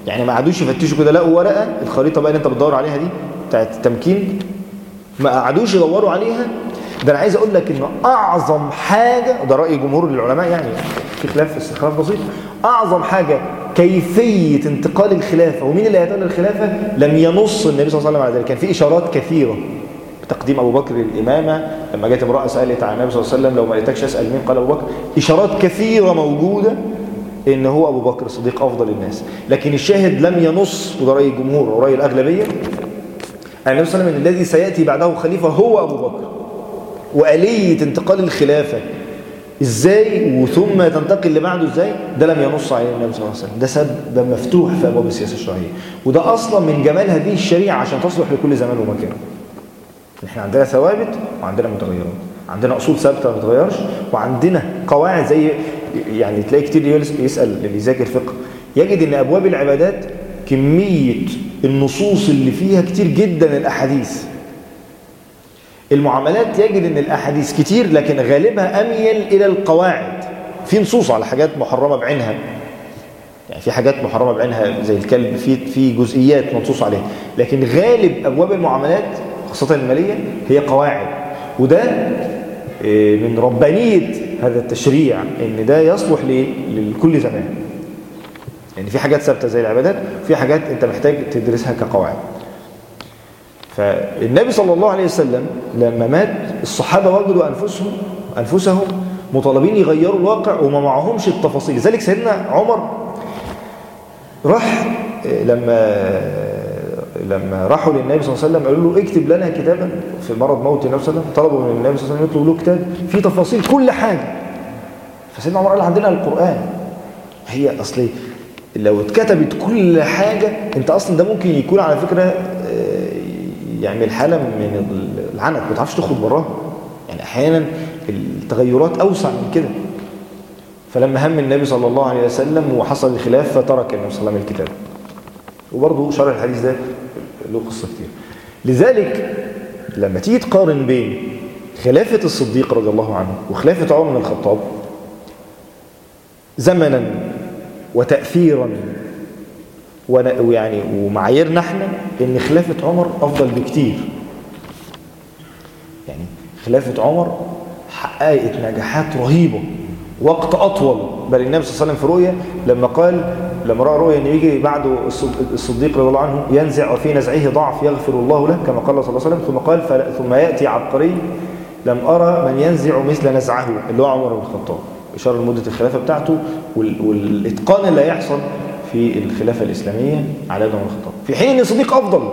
يعني ما قعدوش يفتشوا كده لقوا ورقه الخريطه بقى اللي انت بتدور عليها دي بتاعت التمكين، ما قعدوش يدوروا عليها. ده انا عايز اقول لك ان اعظم حاجه، وده راي جمهور العلماء يعني في خلاف في استخلاف بسيط، اعظم حاجه كيفيه انتقال الخلافه ومين اللي هيتولى الخلافه لم ينص النبي صلى الله عليه وسلم على ذلك. كان في اشارات كثيره بتقديم ابو بكر للامامه، لما جت امراه سالت عن النبي صلى الله عليه وسلم لو ما لقيتكش اسال مين قال ابو بكر. اشارات كثيره موجوده ان هو ابو بكر الصديق افضل الناس، لكن الشاهد لم ينص، وده راي الجمهور وراي الاغلبيه، ان النبي صلى الله عليه وسلم الذي سياتي بعده خليفه هو ابو بكر. وآلية انتقال الخلافة ازاي وثم تنتقل اللي بعده ازاي، ده لم ينص عليه النبي صلى الله عليه وسلم. ده سبب مفتوح في ابواب السياسه الشرعيه، وده اصلا من جمال هذه الشريعه عشان تصلح لكل زمان ومكان. احنا عندنا ثوابت وعندنا متغيرات، عندنا اصول ثابته ما بتتغيرش، وعندنا قواعد زي يعني تلاقي كتير يسال اللي يذاكر فقه يجد ان ابواب العبادات كميه النصوص اللي فيها كتير جدا الاحاديث. المعاملات يجد ان الاحاديث كتير لكن غالبها اميل الى القواعد. في نصوص على حاجات محرمه بعينها، يعني في حاجات محرمه بعينها زي الكلب، في في جزئيات منصوص عليها، لكن غالب ابواب المعاملات خاصه الماليه هي قواعد. وده من ربانيه هذا التشريع ان ده يصلح لكل زمان. يعني في حاجات ثابته زي العبادات، في حاجات انت محتاج تدرسها كقواعد. فالنبي صلى الله عليه وسلم لما مات الصحابة وجدوا أنفسهم أنفسهم مطالبين يغيروا الواقع وما معهمش التفاصيل. لذلك سيدنا عمر راح لما لما راحوا للنبي صلى الله عليه وسلم قالوا له اكتب لنا كتابا في مرض موت النبي صلى الله عليه وسلم، طلبوا من النبي صلى الله عليه وسلم يطلب له كتاب فيه تفاصيل كل حاجة. فسيدنا عمر قال عندنا القرآن. هي أصلي لو اتكتبت كل حاجة انت أصلا ده ممكن يكون على فكرة يعمل حالة من العنت ما تعرفش تخرج براها. يعني احيانا التغيرات اوسع من كده. فلما هم النبي صلى الله عليه وسلم وحصل الخلاف فترك النبي صلى الله عليه وسلم الكتاب. وبرضه شرح الحديث ده له قصه كتير. لذلك لما تيجي تقارن بين خلافه الصديق رضي الله عنه وخلافه عمر بن الخطاب زمنا وتاثيرا ويعني ومعاييرنا احنا ان خلافه عمر افضل بكتير. يعني خلافه عمر حققت نجاحات رهيبه وقت اطول. بل النبي صلى الله عليه وسلم في رؤيا لما قال لما راى رؤيا ان يجي بعده الصديق رضي الله عنه ينزع وفي نزعه ضعف يغفر الله له كما قال صلى الله عليه وسلم، ثم قال ثم ياتي عبقري لم ارى من ينزع مثل نزعه اللي هو عمر بن الخطاب، اشاره لمده الخلافه بتاعته والاتقان اللي هيحصل في الخلافة الإسلامية على يد عمر بن الخطاب، في حين ان الصديق أفضل.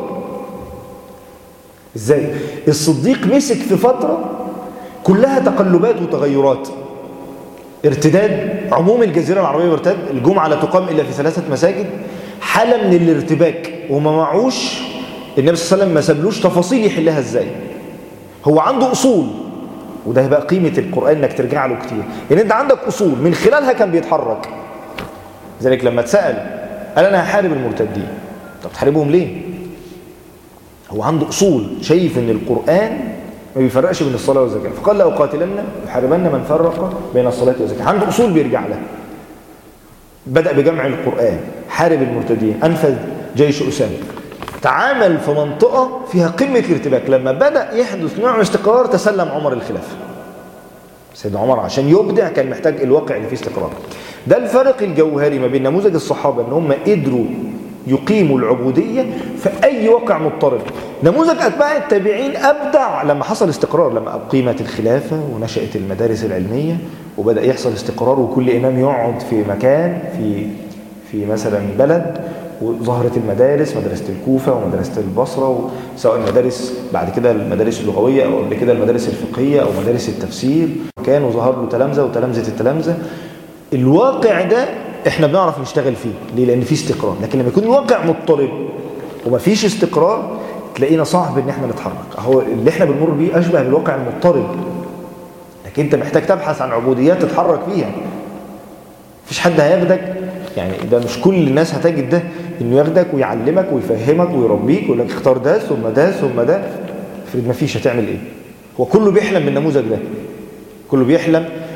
إزاي؟ الصديق مسك في فترة كلها تقلبات وتغيرات، ارتداد، عموم الجزيرة العربية بارتد، الجمعة لا تقام إلا في ثلاثة مساجد، حالة من الارتباك وما معوش النبي صلى الله عليه وسلم ما سابلوش تفاصيل يحلها إزاي. هو عنده أصول، وده بقى قيمة القرآن انك ترجع له كتير، ان انت عندك أصول من خلالها كان بيتحرك. لذلك لما اتسأل قال أنا هحارب المرتدين. طب تحاربهم ليه؟ هو عنده أصول، شايف ان القرآن ما بيفرقش بين الصلاة والزكاة، فقال لأقاتلن يحاربن من فرق بين الصلاة والزكاة. عنده أصول بيرجع لها. بدأ بجمع القرآن، حارب المرتدين، أنفذ جيش أسامة، تعامل في منطقة فيها قمة الارتباك. لما بدأ يحدث نوع من استقرار تسلم عمر الخلافة. سيدنا عمر عشان يبدع كان محتاج الواقع اللي فيه استقرار. ده الفرق الجوهري ما بين نموذج الصحابة ان هم قدروا يقيموا العبودية في أي واقع مضطرب. نموذج أتباع التابعين أبدع لما حصل استقرار، لما أقيمت الخلافة ونشأت المدارس العلمية وبدأ يحصل استقرار وكل إمام يقعد في مكان في في مثلا بلد، وظهرت المدارس، مدرسة الكوفة ومدرسة البصرة، سواء المدارس بعد كده المدارس اللغوية أو قبل كده المدارس الفقهية أو مدارس التفسير، كانوا ظهر له تلامذة وتلامذة التلامذة. الواقع ده احنا بنعرف نشتغل فيه ليه؟ لأن فيه استقرار. لكن لما يكون الواقع مضطرب وما فيش استقرار تلاقينا صعب ان احنا نتحرك. هو اللي احنا بنمر بيه أشبه بالواقع المضطرب، لكن انت محتاج تبحث عن عبوديات تتحرك فيها. مفيش حد هياخدك، يعني ده مش كل الناس هتجد ده انه ياخدك ويعلمك ويفهمك ويربيك ويقول لك اختار ده ثم ده ثم ده. افرض ما فيش هتعمل ايه؟ هو كله بيحلم بالنموذج ده، كله بيحلم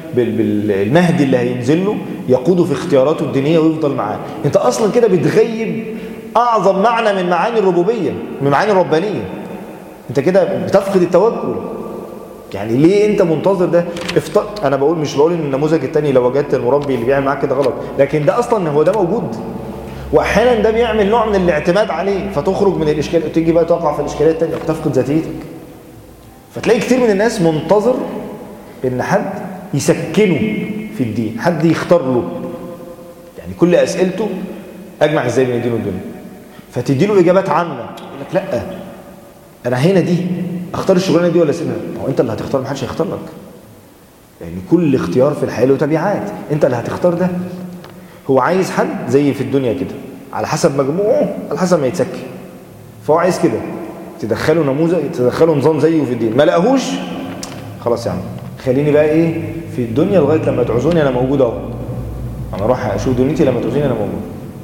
بالمهدي اللي هينزل له يقوده في اختياراته الدينية ويفضل معاه. انت اصلا كده بتغيب اعظم معنى من معاني الربوبية، من معاني الربانية. انت كده بتفقد التوكل. يعني ليه انت منتظر ده؟ افت... انا بقول مش بقول ان النموذج التاني لو وجدت المربي اللي بيعمل معاك كده غلط، لكن ده اصلا هو ده موجود، واحيانا ده بيعمل نوع من الاعتماد عليه، فتخرج من الاشكال وتيجي بقى تقع في الاشكاليه الثانيه وتفقد ذاتيتك. فتلاقي كتير من الناس منتظر ان حد يسكنه في الدين، حد يختار له، يعني كل اسئلته اجمع ازاي بين الدين والدنيا، فتدي له اجابات عامه يقول لك لا انا هنا دي اختار الشغلانه دي ولا اسيبها؟ هو انت اللي هتختار، محدش هيختار لك. يعني كل اختيار في الحياه له تبعات، انت اللي هتختار ده. هو عايز حد زي في الدنيا كده على حسب مجموعه، على حسب ما يتسكي. فهو عايز كده تدخله نموذج، تدخله نظام زيه في الدين، ما لقاهوش خلاص يا عم خليني بقى ايه في الدنيا لغايه لما تعوزوني انا موجود اهو، انا اروح اشوف دنيتي لما تعوزوني انا موجود.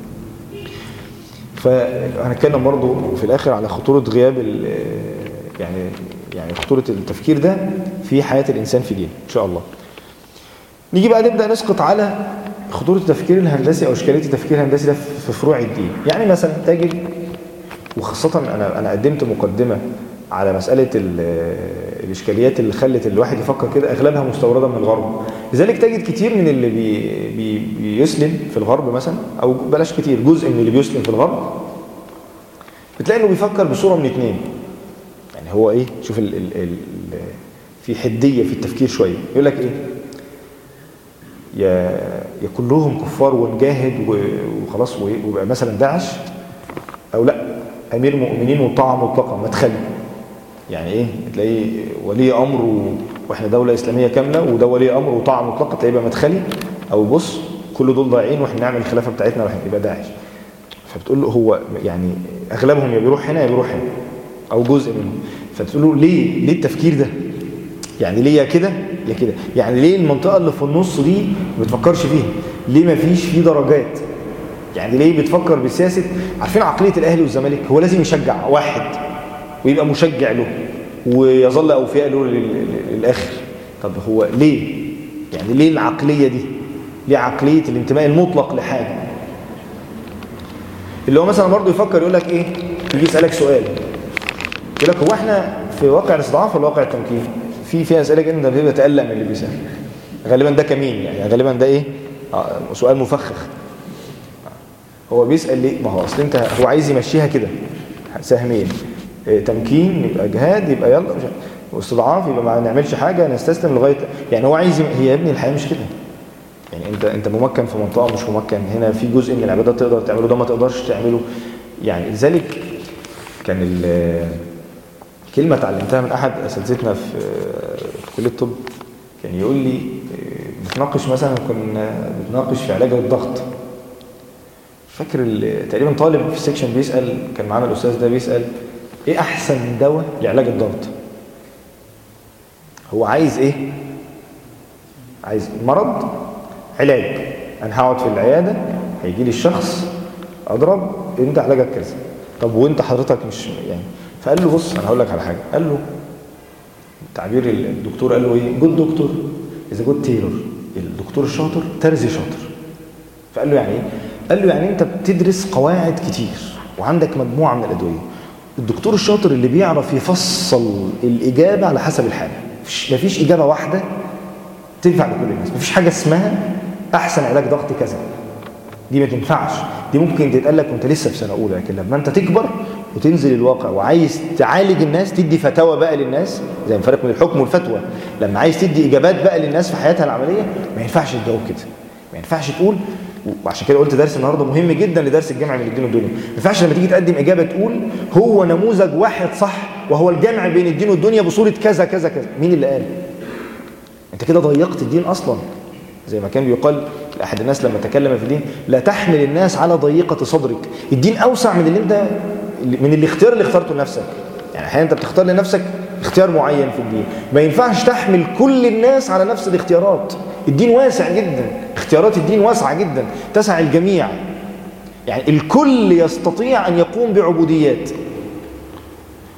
فهنتكلم برضو في الاخر على خطوره غياب يعني يعني خطوره التفكير ده في حياه الانسان في دين ان شاء الله. نيجي بقى نبدا نسقط على خطوره التفكير الهندسي او اشكاليه التفكير الهندسي ده في فروع الدين. يعني مثلا تجد، وخاصه انا انا قدمت مقدمه على مساله الاشكاليات اللي خلت الواحد يفكر كده، اغلبها مستورده من الغرب. لذلك تجد كتير من اللي بي بي بيسلم في الغرب مثلا، او بلاش كتير، جزء من اللي بيسلم في الغرب بتلاقي انه بيفكر بصوره من اتنين. يعني هو ايه، شوف ال ال ال في حديه في التفكير شويه، يقول لك ايه، يا يا كلهم كفار ونجاهد وخلاص ويبقى مثلا داعش، او لا امير مؤمنين وطاعه مطلقه مدخلي. يعني ايه، تلاقيه ولي امر واحنا دوله اسلاميه كامله، وده ولي امر وطاعه مطلقه، تلاقيه يبقى مدخلي. او بص كل دول ضايعين واحنا نعمل الخلافه بتاعتنا واحنا يبقى داعش. فبتقول له هو يعني اغلبهم يا بيروح هنا يا بيروح هنا، او جزء منهم. فتقول له ليه ليه التفكير ده؟ يعني ليه يا كده يا كده؟ يعني ليه المنطقه اللي في النص دي ما بتفكرش فيها؟ ليه ما فيش فيه درجات؟ يعني ليه بتفكر بسياسه؟ عارفين عقليه الاهلي والزمالك، هو لازم يشجع واحد ويبقى مشجع له ويظل اوفياء له للاخر. طب هو ليه؟ يعني ليه العقليه دي؟ ليه عقليه الانتماء المطلق لحاجه؟ اللي هو مثلا برضه يفكر يقول لك ايه، يجي يسالك سؤال يقول لك هو احنا في واقع الاستضعاف ولا واقع التمكين؟ في في اسئله جدا بتبقى تقلق من اللي بيسال. غالبا ده كمين، يعني غالبا ده ايه، آه سؤال مفخخ. هو بيسال ليه؟ ما هو اصل انت هو عايز يمشيها كده سهمين، إيه تمكين يبقى جهاد يبقى يلا، واستضعاف يبقى ما نعملش حاجه نستسلم لغايه. يعني هو عايز، هي يا ابني الحياه مش كده. يعني انت انت ممكن في منطقه مش ممكن هنا، في جزء من العبادات تقدر تعمله ده ما تقدرش تعمله. يعني لذلك كان كلمه اتعلمتها من احد اساتذتنا في في كليه الطب، كان يقول لي بتناقش مثلا، كنا بنتناقش في علاج الضغط. فاكر تقريبا طالب في السكشن بيسال، كان معانا الاستاذ ده بيسال ايه احسن دواء لعلاج الضغط؟ هو عايز ايه؟ عايز مرض علاج. انا هقعد في العياده هيجي لي الشخص اضرب انت علاجك كذا. طب وانت حضرتك مش يعني، فقال له بص انا هقول لك على حاجه. قال له تعبير الدكتور قال له ايه، جود دكتور اذا جود تيلور، الدكتور الشاطر ترزي شاطر. فقال له يعني ايه؟ قال له يعني انت بتدرس قواعد كتير وعندك مجموعه من الادويه. الدكتور الشاطر اللي بيعرف يفصل الاجابه على حسب الحاله. مفيش اجابه واحده تنفع لكل الناس. مفيش حاجه اسمها احسن علاج ضغط كذا، دي ما تنفعش. دي ممكن تتقال لك وانت لسه في سنه اولى، لكن لما انت تكبر وتنزل الواقع وعايز تعالج الناس، تدي فتاوى بقى للناس، زي الفرق بين الحكم والفتوى. لما عايز تدي اجابات بقى للناس في حياتها العمليه، ما ينفعش تجاوب كده، ما ينفعش تقول. وعشان كده قلت درس النهارده مهم جدا لدرس الجمع بين الدين والدنيا. ما ينفعش لما تيجي تقدم اجابه تقول هو نموذج واحد صح وهو الجمع بين الدين والدنيا بصوره كذا كذا كذا. مين اللي قال؟ انت كده ضيقت الدين اصلا. زي ما كان بيقال لاحد الناس لما تكلم في الدين، لا تحمل الناس على ضيقه صدرك. الدين اوسع من اللي انت من الاختيار اللي اخترته لنفسك. يعني احيانا انت بتختار لنفسك اختيار معين في الدين، ما ينفعش تحمل كل الناس على نفس الاختيارات. الدين واسع جدا، اختيارات الدين واسعه جدا تسع الجميع. يعني الكل يستطيع ان يقوم بعبوديات.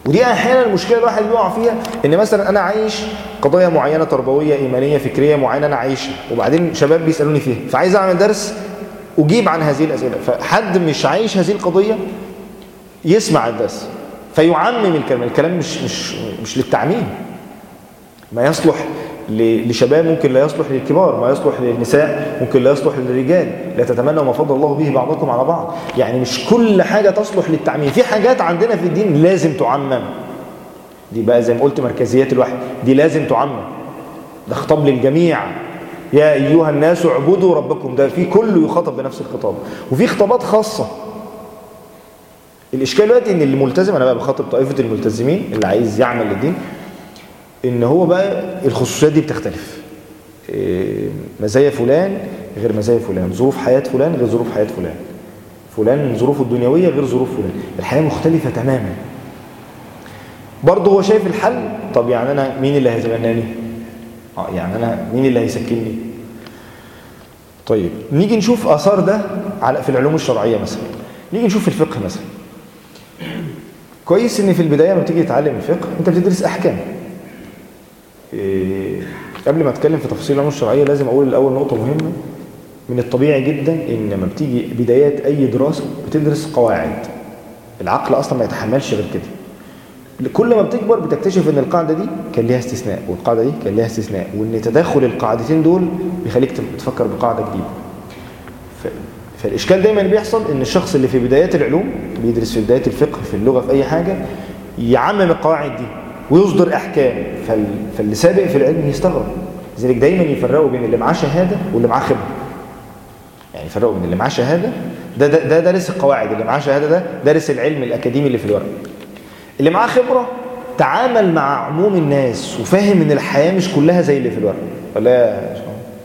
ودي احيانا المشكله الواحد بيقع فيها، ان مثلا انا عايش قضايا معينه تربويه ايمانيه فكريه معينه انا عايشها، وبعدين شباب بيسالوني فيها، فعايز اعمل درس اجيب عن هذه الاسئله، فحد مش عايش هذه القضيه يسمع الدرس فيعمم الكلام. الكلام مش مش مش للتعميم، ما يصلح لشباب ممكن لا يصلح للكبار، ما يصلح للنساء ممكن لا يصلح للرجال، لا تتمنوا ما فضل الله به بعضكم على بعض. يعني مش كل حاجة تصلح للتعميم، في حاجات عندنا في الدين لازم تعمم، دي بقى زي ما قلت مركزيات الواحد دي لازم تعمم، ده خطاب للجميع، يا أيها الناس اعبدوا ربكم، ده في كله يخاطب بنفس الخطاب، وفي خطابات خاصة. الإشكال دلوقتي إن الملتزم، أنا بقى بخاطب طائفة الملتزمين اللي عايز يعمل للدين، ان هو بقى الخصوصيات دي بتختلف، مزايا فلان غير مزايا فلان، ظروف حياة فلان غير ظروف حياة فلان، فلان ظروفه الدنيوية غير ظروف فلان، الحياة مختلفة تماما. برضه هو شايف الحل، طب يعني انا مين اللي هيتبناني؟ اه يعني انا مين اللي هيسكنني؟ طيب نيجي نشوف اثار ده على في العلوم الشرعية مثلا، نيجي نشوف في الفقه مثلا. كويس ان في البداية لما تيجي تتعلم الفقه انت بتدرس احكام. إيه قبل ما اتكلم في تفاصيل العلوم الشرعيه لازم اقول الاول نقطه مهمه. من الطبيعي جدا ان لما بتيجي بدايات اي دراسه بتدرس قواعد، العقل اصلا ما يتحملش غير كده. كل ما بتكبر بتكتشف ان القاعده دي كان ليها استثناء، والقاعده دي كان ليها استثناء، وان تداخل القاعدتين دول بيخليك تفكر بقاعده جديده. فالاشكال دايما بيحصل ان الشخص اللي في بدايات العلوم بيدرس في بدايه الفقه في اللغه في اي حاجه يعمم القواعد دي ويصدر احكام، فاللي سابق في العلم يستغرب. لذلك دايما يفرقوا بين اللي معاه شهاده واللي معاه خبره. يعني يفرقوا بين اللي معاه شهاده ده ده, ده دارس القواعد، اللي معاه شهاده ده دارس العلم الاكاديمي اللي في الورق. اللي معاه خبره تعامل مع عموم الناس وفاهم ان الحياه مش كلها زي اللي في الورق. ولا يا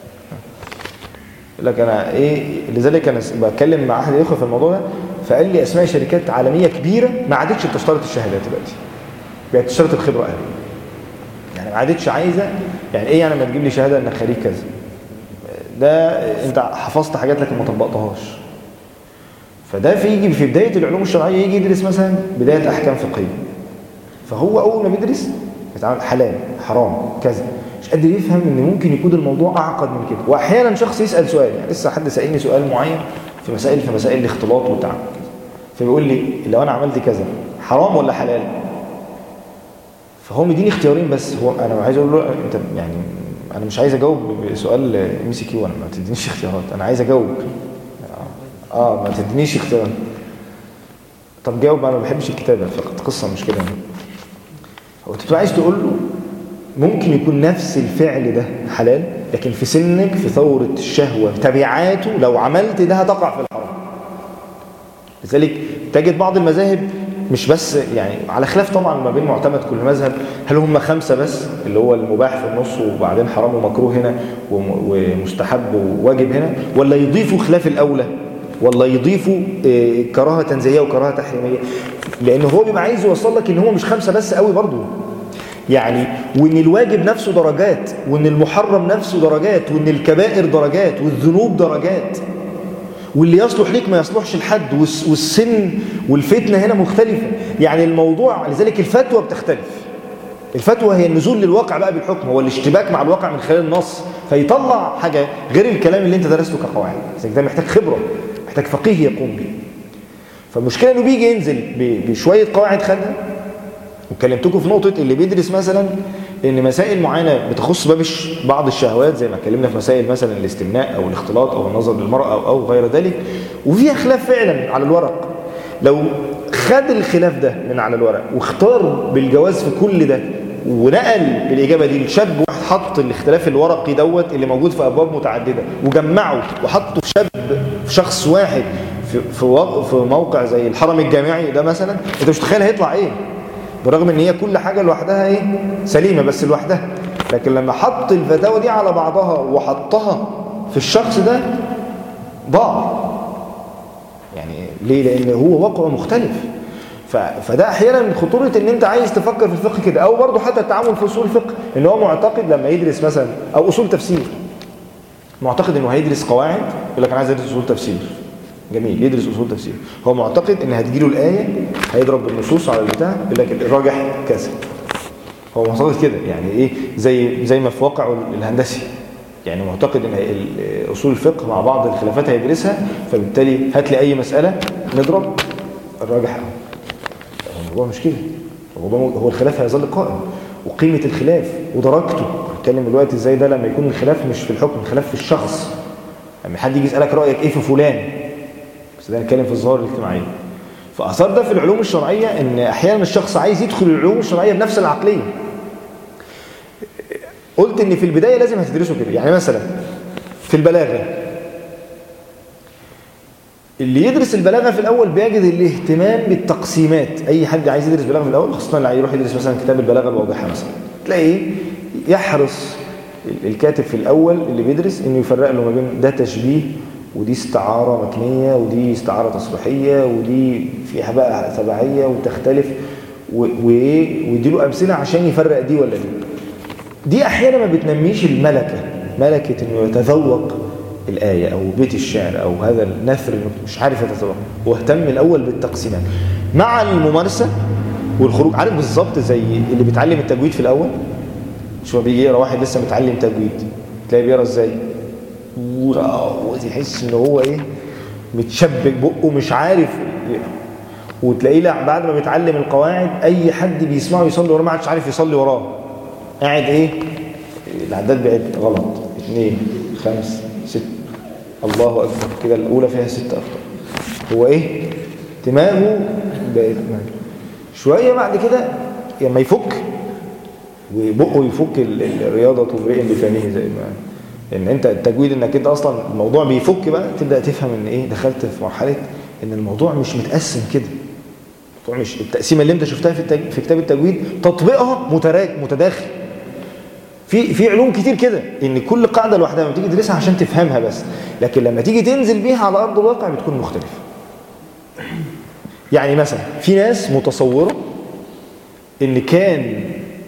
لك انا ايه، لذلك انا بتكلم مع احد الاخوه في الموضوع ده، فقال لي اسماء شركات عالميه كبيره ما عادتش بتشترط الشهادات دلوقتي، بقت تشترط الخبره اهل. يعني ما عادتش عايزه، يعني ايه يعني ما تجيب لي شهاده انك خريج كذا، ده انت حفظت حاجات لكن ما طبقتهاش. فده في يجي في بدايه العلوم الشرعيه يجي يدرس مثلا بدايه احكام فقهيه، فهو اول ما بيدرس بيتعامل حلال حرام كذا، مش قادر يفهم ان ممكن يكون الموضوع اعقد من كده. واحيانا شخص يسال سؤال، يعني لسه حد سالني سؤال معين في مسائل في مسائل الاختلاط والتعامل، فبيقول لي لو انا عملت كذا حرام ولا حلال؟ فهو مديني اختيارين بس، هو انا عايز اقول له انت يعني انا مش عايز اجاوب بسؤال ام سي كيو، انا ما تدينيش اختيارات، انا عايز اجاوب. اه ما تدينيش اختيارات. طب جاوب، انا ما بحبش الكتابه فقط، قصه مش كده. هو انت عايز تقول له ممكن يكون نفس الفعل ده حلال، لكن في سنك في ثوره الشهوه تبعاته لو عملت ده هتقع في الحرام. لذلك تجد بعض المذاهب مش بس يعني على خلاف طبعا ما بين معتمد كل مذهب، هل هم خمسة بس اللي هو المباح في النص وبعدين حرام ومكروه هنا ومستحب وواجب هنا، ولا يضيفوا خلاف الأولى، ولا يضيفوا كراهة تنزيهية وكراهة تحريمية؟ لأنه هو بيبقى عايز يوصل لك إن هو مش خمسة بس قوي برضو، يعني وإن الواجب نفسه درجات، وإن المحرم نفسه درجات، وإن الكبائر درجات، والذنوب درجات، واللي يصلح ليك ما يصلحش لحد، والسن والفتنة هنا مختلفة. يعني الموضوع لذلك الفتوى بتختلف. الفتوى هي النزول للواقع بقى بالحكم، هو الاشتباك مع الواقع من خلال النص، فيطلع حاجة غير الكلام اللي انت درسته كقواعد. لذلك ده محتاج خبرة، محتاج فقيه يقوم به. فالمشكلة انه بيجي ينزل بشوية قواعد خدها. وكلمتكم في نقطة اللي بيدرس مثلا ان مسائل معينة بتخص باب بعض الشهوات، زي ما اتكلمنا في مسائل مثلا الاستمناء او الاختلاط او النظر للمرأة او, أو غير ذلك، وفيها خلاف فعلا على الورق. لو خد الخلاف ده من على الورق واختار بالجواز في كل ده ونقل الإجابة دي لشاب واحد، حط الاختلاف الورقي دوت اللي موجود في أبواب متعددة وجمعه وحطه في شاب في شخص واحد في, في, في موقع زي الحرم الجامعي ده مثلا، انت مش تخيل هيطلع ايه، برغم ان هي كل حاجة لوحدها ايه سليمة بس لوحدها. لكن لما حط الفتاوى دي على بعضها وحطها في الشخص ده ضاع. يعني ليه؟ لان هو واقع مختلف. فده احيانا خطورة ان انت عايز تفكر في الفقه كده، او برضه حتى التعامل في اصول الفقه، ان هو معتقد لما يدرس مثلا او اصول تفسير معتقد انه هيدرس قواعد، يقول لك انا عايز ادرس اصول تفسير جميل، يدرس اصول تفسير. هو معتقد ان هتجيله الايه هيضرب بالنصوص على البتاع يقول لك الراجح كذا. هو معتقد كده، يعني ايه، زي زي ما في واقعه الهندسي، يعني معتقد ان اصول الفقه مع بعض الخلافات هيدرسها، فبالتالي هات لي اي مساله نضرب الراجح اهو. الموضوع مش كده، الموضوع هو الخلاف هيظل قائم، وقيمه الخلاف ودرجته. هنتكلم دلوقتي ازاي ده لما يكون الخلاف مش في الحكم، الخلاف في الشخص. لما حد يجي يسالك رايك ايه في فلان، بس ده نتكلم في الظواهر الاجتماعيه. فاثار ده في العلوم الشرعيه ان احيانا الشخص عايز يدخل العلوم الشرعيه بنفس العقليه. قلت ان في البدايه لازم هتدرسه كده. يعني مثلا في البلاغه، اللي يدرس البلاغه في الاول بيجد الاهتمام بالتقسيمات. اي حد عايز يدرس بلاغه في الاول، خاصه اللي يروح يدرس مثلا كتاب البلاغه الواضحه مثلا، تلاقيه يحرص الكاتب في الاول اللي بيدرس انه يفرق له ما بين ده تشبيه ودي استعاره مكنيه ودي استعاره تصريحيه ودي فيها بقى تبعيه وتختلف، وايه، ويديله امثله عشان يفرق دي ولا دي. دي احيانا ما بتنميش الملكه، ملكه انه يتذوق الايه او بيت الشعر او هذا النثر، مش عارف يتذوق. واهتم الاول بالتقسيمات مع الممارسه والخروج. عارف بالظبط زي اللي بيتعلم التجويد في الاول، شو بيجي يقرا واحد لسه متعلم تجويد، تلاقيه بيقرا ازاي، ويحس ان هو ايه، متشبك بقه مش عارف يقرا. وتلاقيه بعد ما بيتعلم القواعد اي حد بيسمعه يصلي وراه ما عادش عارف يصلي وراه، قاعد ايه، العداد بعد غلط، اثنين خمس ست، الله اكبر كده، الاولى فيها ست اخطاء. هو ايه، دماغه بقت شويه. بعد كده لما يفك وبقه يفك الرياضه امرئ بفمه، زي ما ان انت التجويد انك انت اصلا الموضوع بيفك بقى، تبدا تفهم ان ايه، دخلت في مرحله ان الموضوع مش متقسم كده. الموضوع مش التقسيمه اللي انت شفتها في التج... في كتاب التجويد تطبيقها متراك متداخل. في في علوم كتير كده، ان كل قاعده لوحدها لما تيجي تدرسها عشان تفهمها بس، لكن لما تيجي تنزل بيها على ارض الواقع بتكون مختلفه. يعني مثلا في ناس متصوره ان كان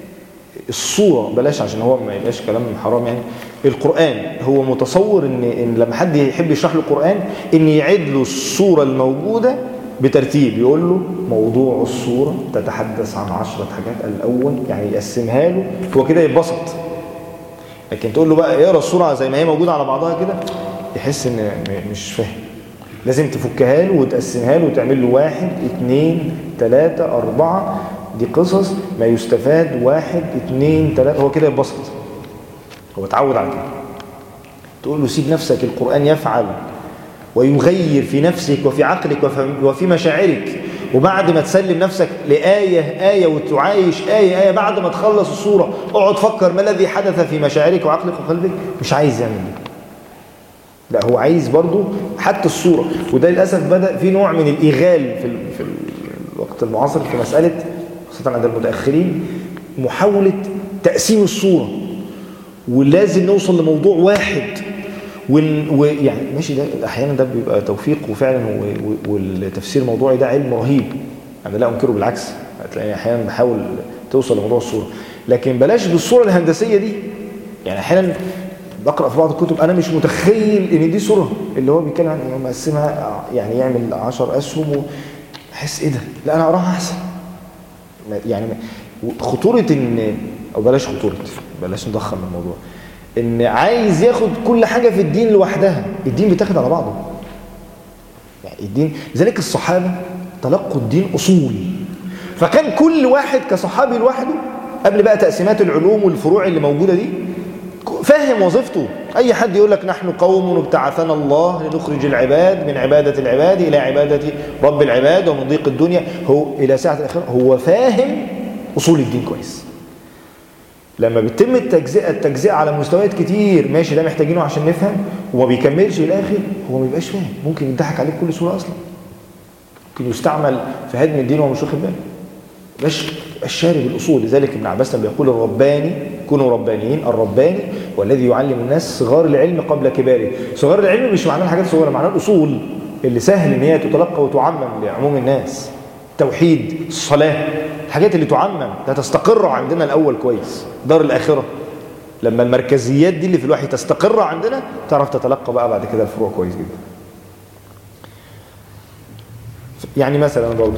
الصوره، بلاش عشان هو ما يبقاش كلام حرام، يعني القران هو متصور ان ان لما حد يحب يشرح له القران ان يعيد له الصوره الموجوده بترتيب، يقول له موضوع الصوره تتحدث عن عشرة حاجات الاول، يعني يقسمها له هو كده يتبسط. لكن تقول له بقى اقرا الصوره زي ما هي موجوده على بعضها كده، يحس ان مش فاهم. لازم تفكها له وتقسمها له وتعمل له واحد اثنين ثلاثة أربعة، دي قصص ما يستفاد، واحد اثنين ثلاثة، هو كده يتبسط، هو اتعود على كده. تقول له سيب نفسك، القرآن يفعل ويغير في نفسك وفي عقلك وفي مشاعرك، وبعد ما تسلم نفسك لآية آية وتعايش آية آية، بعد ما تخلص الصورة اقعد فكر ما الذي حدث في مشاعرك وعقلك وقلبك. مش عايز يعمل ده، لا هو عايز برضو حتى الصورة. وده للأسف بدأ في نوع من الإغال في, في الوقت المعاصر في مسألة، خاصة عند المتأخرين، محاولة تقسيم الصورة، ولازم نوصل لموضوع واحد. ويعني ماشي، ده احيانا ده بيبقى توفيق وفعلا، والتفسير الموضوعي ده علم رهيب، انا لا انكره، بالعكس هتلاقي احيانا بحاول توصل لموضوع الصورة، لكن بلاش بالصورة الهندسية دي. يعني احيانا بقرأ في بعض الكتب أنا مش متخيل إن دي صورة، اللي هو بيتكلم عن إنه مقسمها، يعني يعمل عشر أسهم، وأحس إيه ده؟ لا أنا أقراها أحسن. يعني خطورة إن، أو بلاش خطورة، بلاش نضخم الموضوع، إن عايز ياخد كل حاجة في الدين لوحدها. الدين بيتاخد على بعضه. يعني الدين، لذلك الصحابة تلقوا الدين أصول، فكان كل واحد كصحابي لوحده قبل بقى تقسيمات العلوم والفروع اللي موجودة دي فاهم وظيفته. أي حد يقول لك نحن قوم ابتعثنا الله لنخرج العباد من عبادة العباد إلى عبادة رب العباد ومن ضيق الدنيا، هو إلى ساعة الآخرة، هو فاهم أصول الدين كويس. لما بيتم التجزئة التجزئة على مستويات كتير، ماشي ده محتاجينه عشان نفهم، وما بيكملش الآخر، هو ما بيبقاش فاهم، ممكن يضحك عليك كل سورة أصلا، ممكن يستعمل في هدم الدين وهو مش واخد باله، باش الشارب الأصول. لذلك ابن عباس لما بيقول الرباني كونوا ربانيين، الرباني والذي يعلم الناس صغار العلم قبل كباره. صغار العلم مش معناه الحاجات الصغيرة، معناه الأصول اللي سهل ان هي تتلقى وتعمم لعموم الناس. التوحيد، الصلاة، الحاجات اللي تعمم ده تستقر عندنا الأول كويس. دار الآخرة، لما المركزيات دي اللي في الوحي تستقر عندنا، تعرف تتلقى بقى بعد كده الفروع كويس جدا. يعني مثلا برضه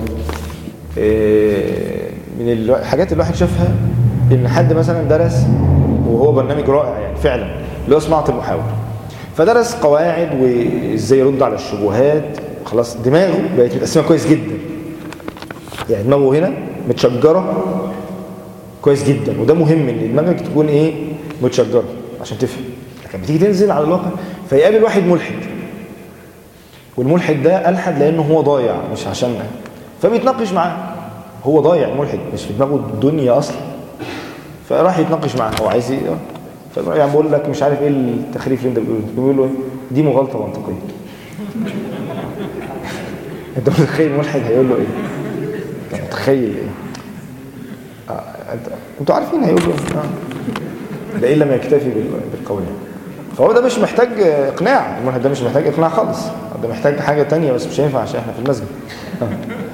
من الحاجات اللي الواحد شافها ان حد مثلا درس، وهو برنامج رائع يعني فعلا، اللي هو صناعة المحاور، فدرس قواعد وازاي يرد على الشبهات، خلاص دماغه بقت متقسمه كويس جدا، يعني دماغه هنا متشجره كويس جدا، وده مهم ان دماغك تكون ايه متشجره عشان تفهم. لكن بتيجي تنزل على الواقع فيقابل واحد ملحد، والملحد ده ألحد لانه هو ضايع مش عشان، فبيتناقش معاه، هو ضايع ملحد مش في دماغه الدنيا اصلا، فراح يتناقش معاه هو عايز ايه، يعني بقول لك مش عارف ايه التخريف اللي انت بتقوله، بيقول له ايه دي مغالطه منطقيه. انت متخيل ملحد هيقول له ايه؟ انت متخيل ايه؟ آه انت انتوا عارفين هيقول له ايه؟ آه. ده الا ما يكتفي بالقول. فهو ده مش محتاج اقناع، الملحد ده مش محتاج اقناع خالص، ده محتاج حاجه تانية بس مش هينفع عشان احنا في المسجد. آه.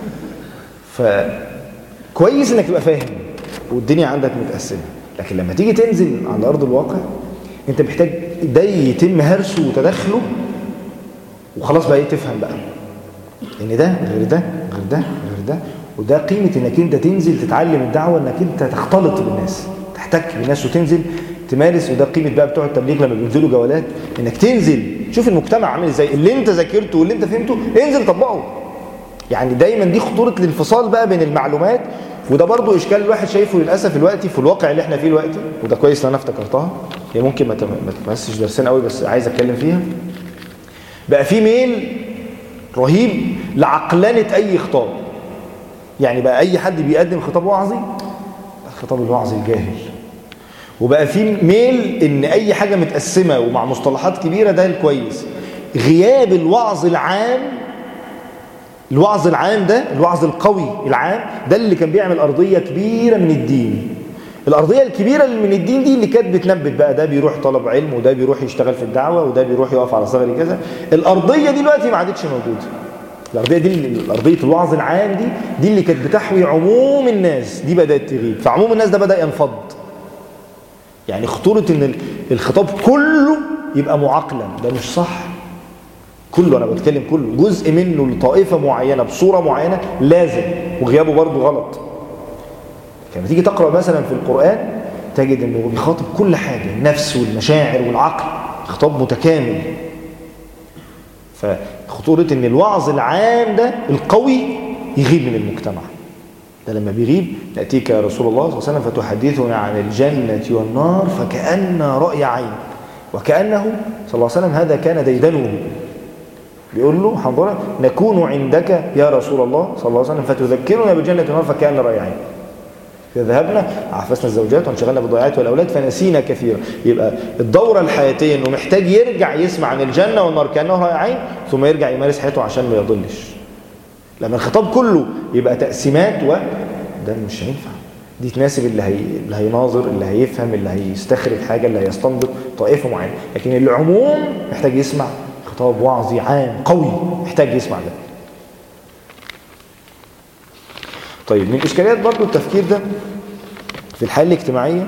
فكويس انك تبقى فاهم والدنيا عندك متقسمه، لكن لما تيجي تنزل على ارض الواقع انت محتاج ده يتم هرسه وتدخله، وخلاص بقى ايه تفهم بقى ان ده غير ده غير ده غير ده. وده قيمه انك انت تنزل تتعلم الدعوه، انك انت تختلط بالناس، تحتك بالناس وتنزل تمارس. وده قيمه بقى بتوع التبليغ لما بينزلوا جولات، انك تنزل شوف المجتمع عامل ازاي، اللي انت ذاكرته واللي انت فهمته انزل طبقه. يعني دايما دي خطوره الانفصال بقى بين المعلومات، وده برضو اشكال الواحد شايفه للاسف دلوقتي في الواقع اللي احنا فيه دلوقتي، وده كويس ان انا افتكرتها، هي ممكن ما تمسش درسنا قوي بس عايز اتكلم فيها. بقى في ميل رهيب لعقلنه اي خطاب، يعني بقى اي حد بيقدم خطاب وعظي الخطاب الوعظي الجاهل، وبقى في ميل ان اي حاجه متقسمه ومع مصطلحات كبيره ده الكويس. غياب الوعظ العام، الوعظ العام ده الوعظ القوي العام ده اللي كان بيعمل أرضية كبيرة من الدين. الأرضية الكبيرة من الدين دي اللي كانت بتنبت بقى، ده بيروح طلب علم، وده بيروح يشتغل في الدعوة، وده بيروح يقف على ثغر كذا. الأرضية دي دلوقتي ما عادتش موجودة. الأرضية دي الأرضية الوعظ العام دي دي اللي كانت بتحوي عموم الناس، دي بدأت تغيب، فعموم الناس ده بدأ ينفض. يعني خطورة ان الخطاب كله يبقى معقلا ده مش صح. كله، انا بتكلم كله، جزء منه لطائفه معينه بصوره معينه لازم، وغيابه برضه غلط. لما تيجي تقرا مثلا في القران تجد انه بيخاطب كل حاجه، النفس والمشاعر والعقل، خطاب متكامل. فخطوره ان الوعظ العام ده القوي يغيب من المجتمع. ده لما بيغيب ناتيك يا رسول الله صلى الله عليه وسلم فتحدثنا عن الجنه والنار فكأن رأي عين، وكأنه صلى الله عليه وسلم هذا كان ديدنه، بيقول له حنظله نكون عندك يا رسول الله صلى الله عليه وسلم فتذكرنا بالجنة والنار فكأن رأي عين. إذا ذهبنا عفسنا الزوجات وانشغلنا بالضياعات والأولاد فنسينا كثيرا. يبقى الدورة الحياتية إنه محتاج يرجع يسمع عن الجنة والنار كأنه رأي عين، ثم يرجع يمارس حياته عشان ما يضلش. لما الخطاب كله يبقى تقسيمات وده مش هينفع. دي تناسب اللي, هي... اللي هيناظر، اللي هيفهم، اللي هيستخرج حاجة، اللي هيستنبط طائفة معينة. لكن العموم محتاج يسمع خطاب وعظي عام قوي، محتاج يسمع ده. طيب من إشكاليات برضو التفكير ده في الحالة الاجتماعية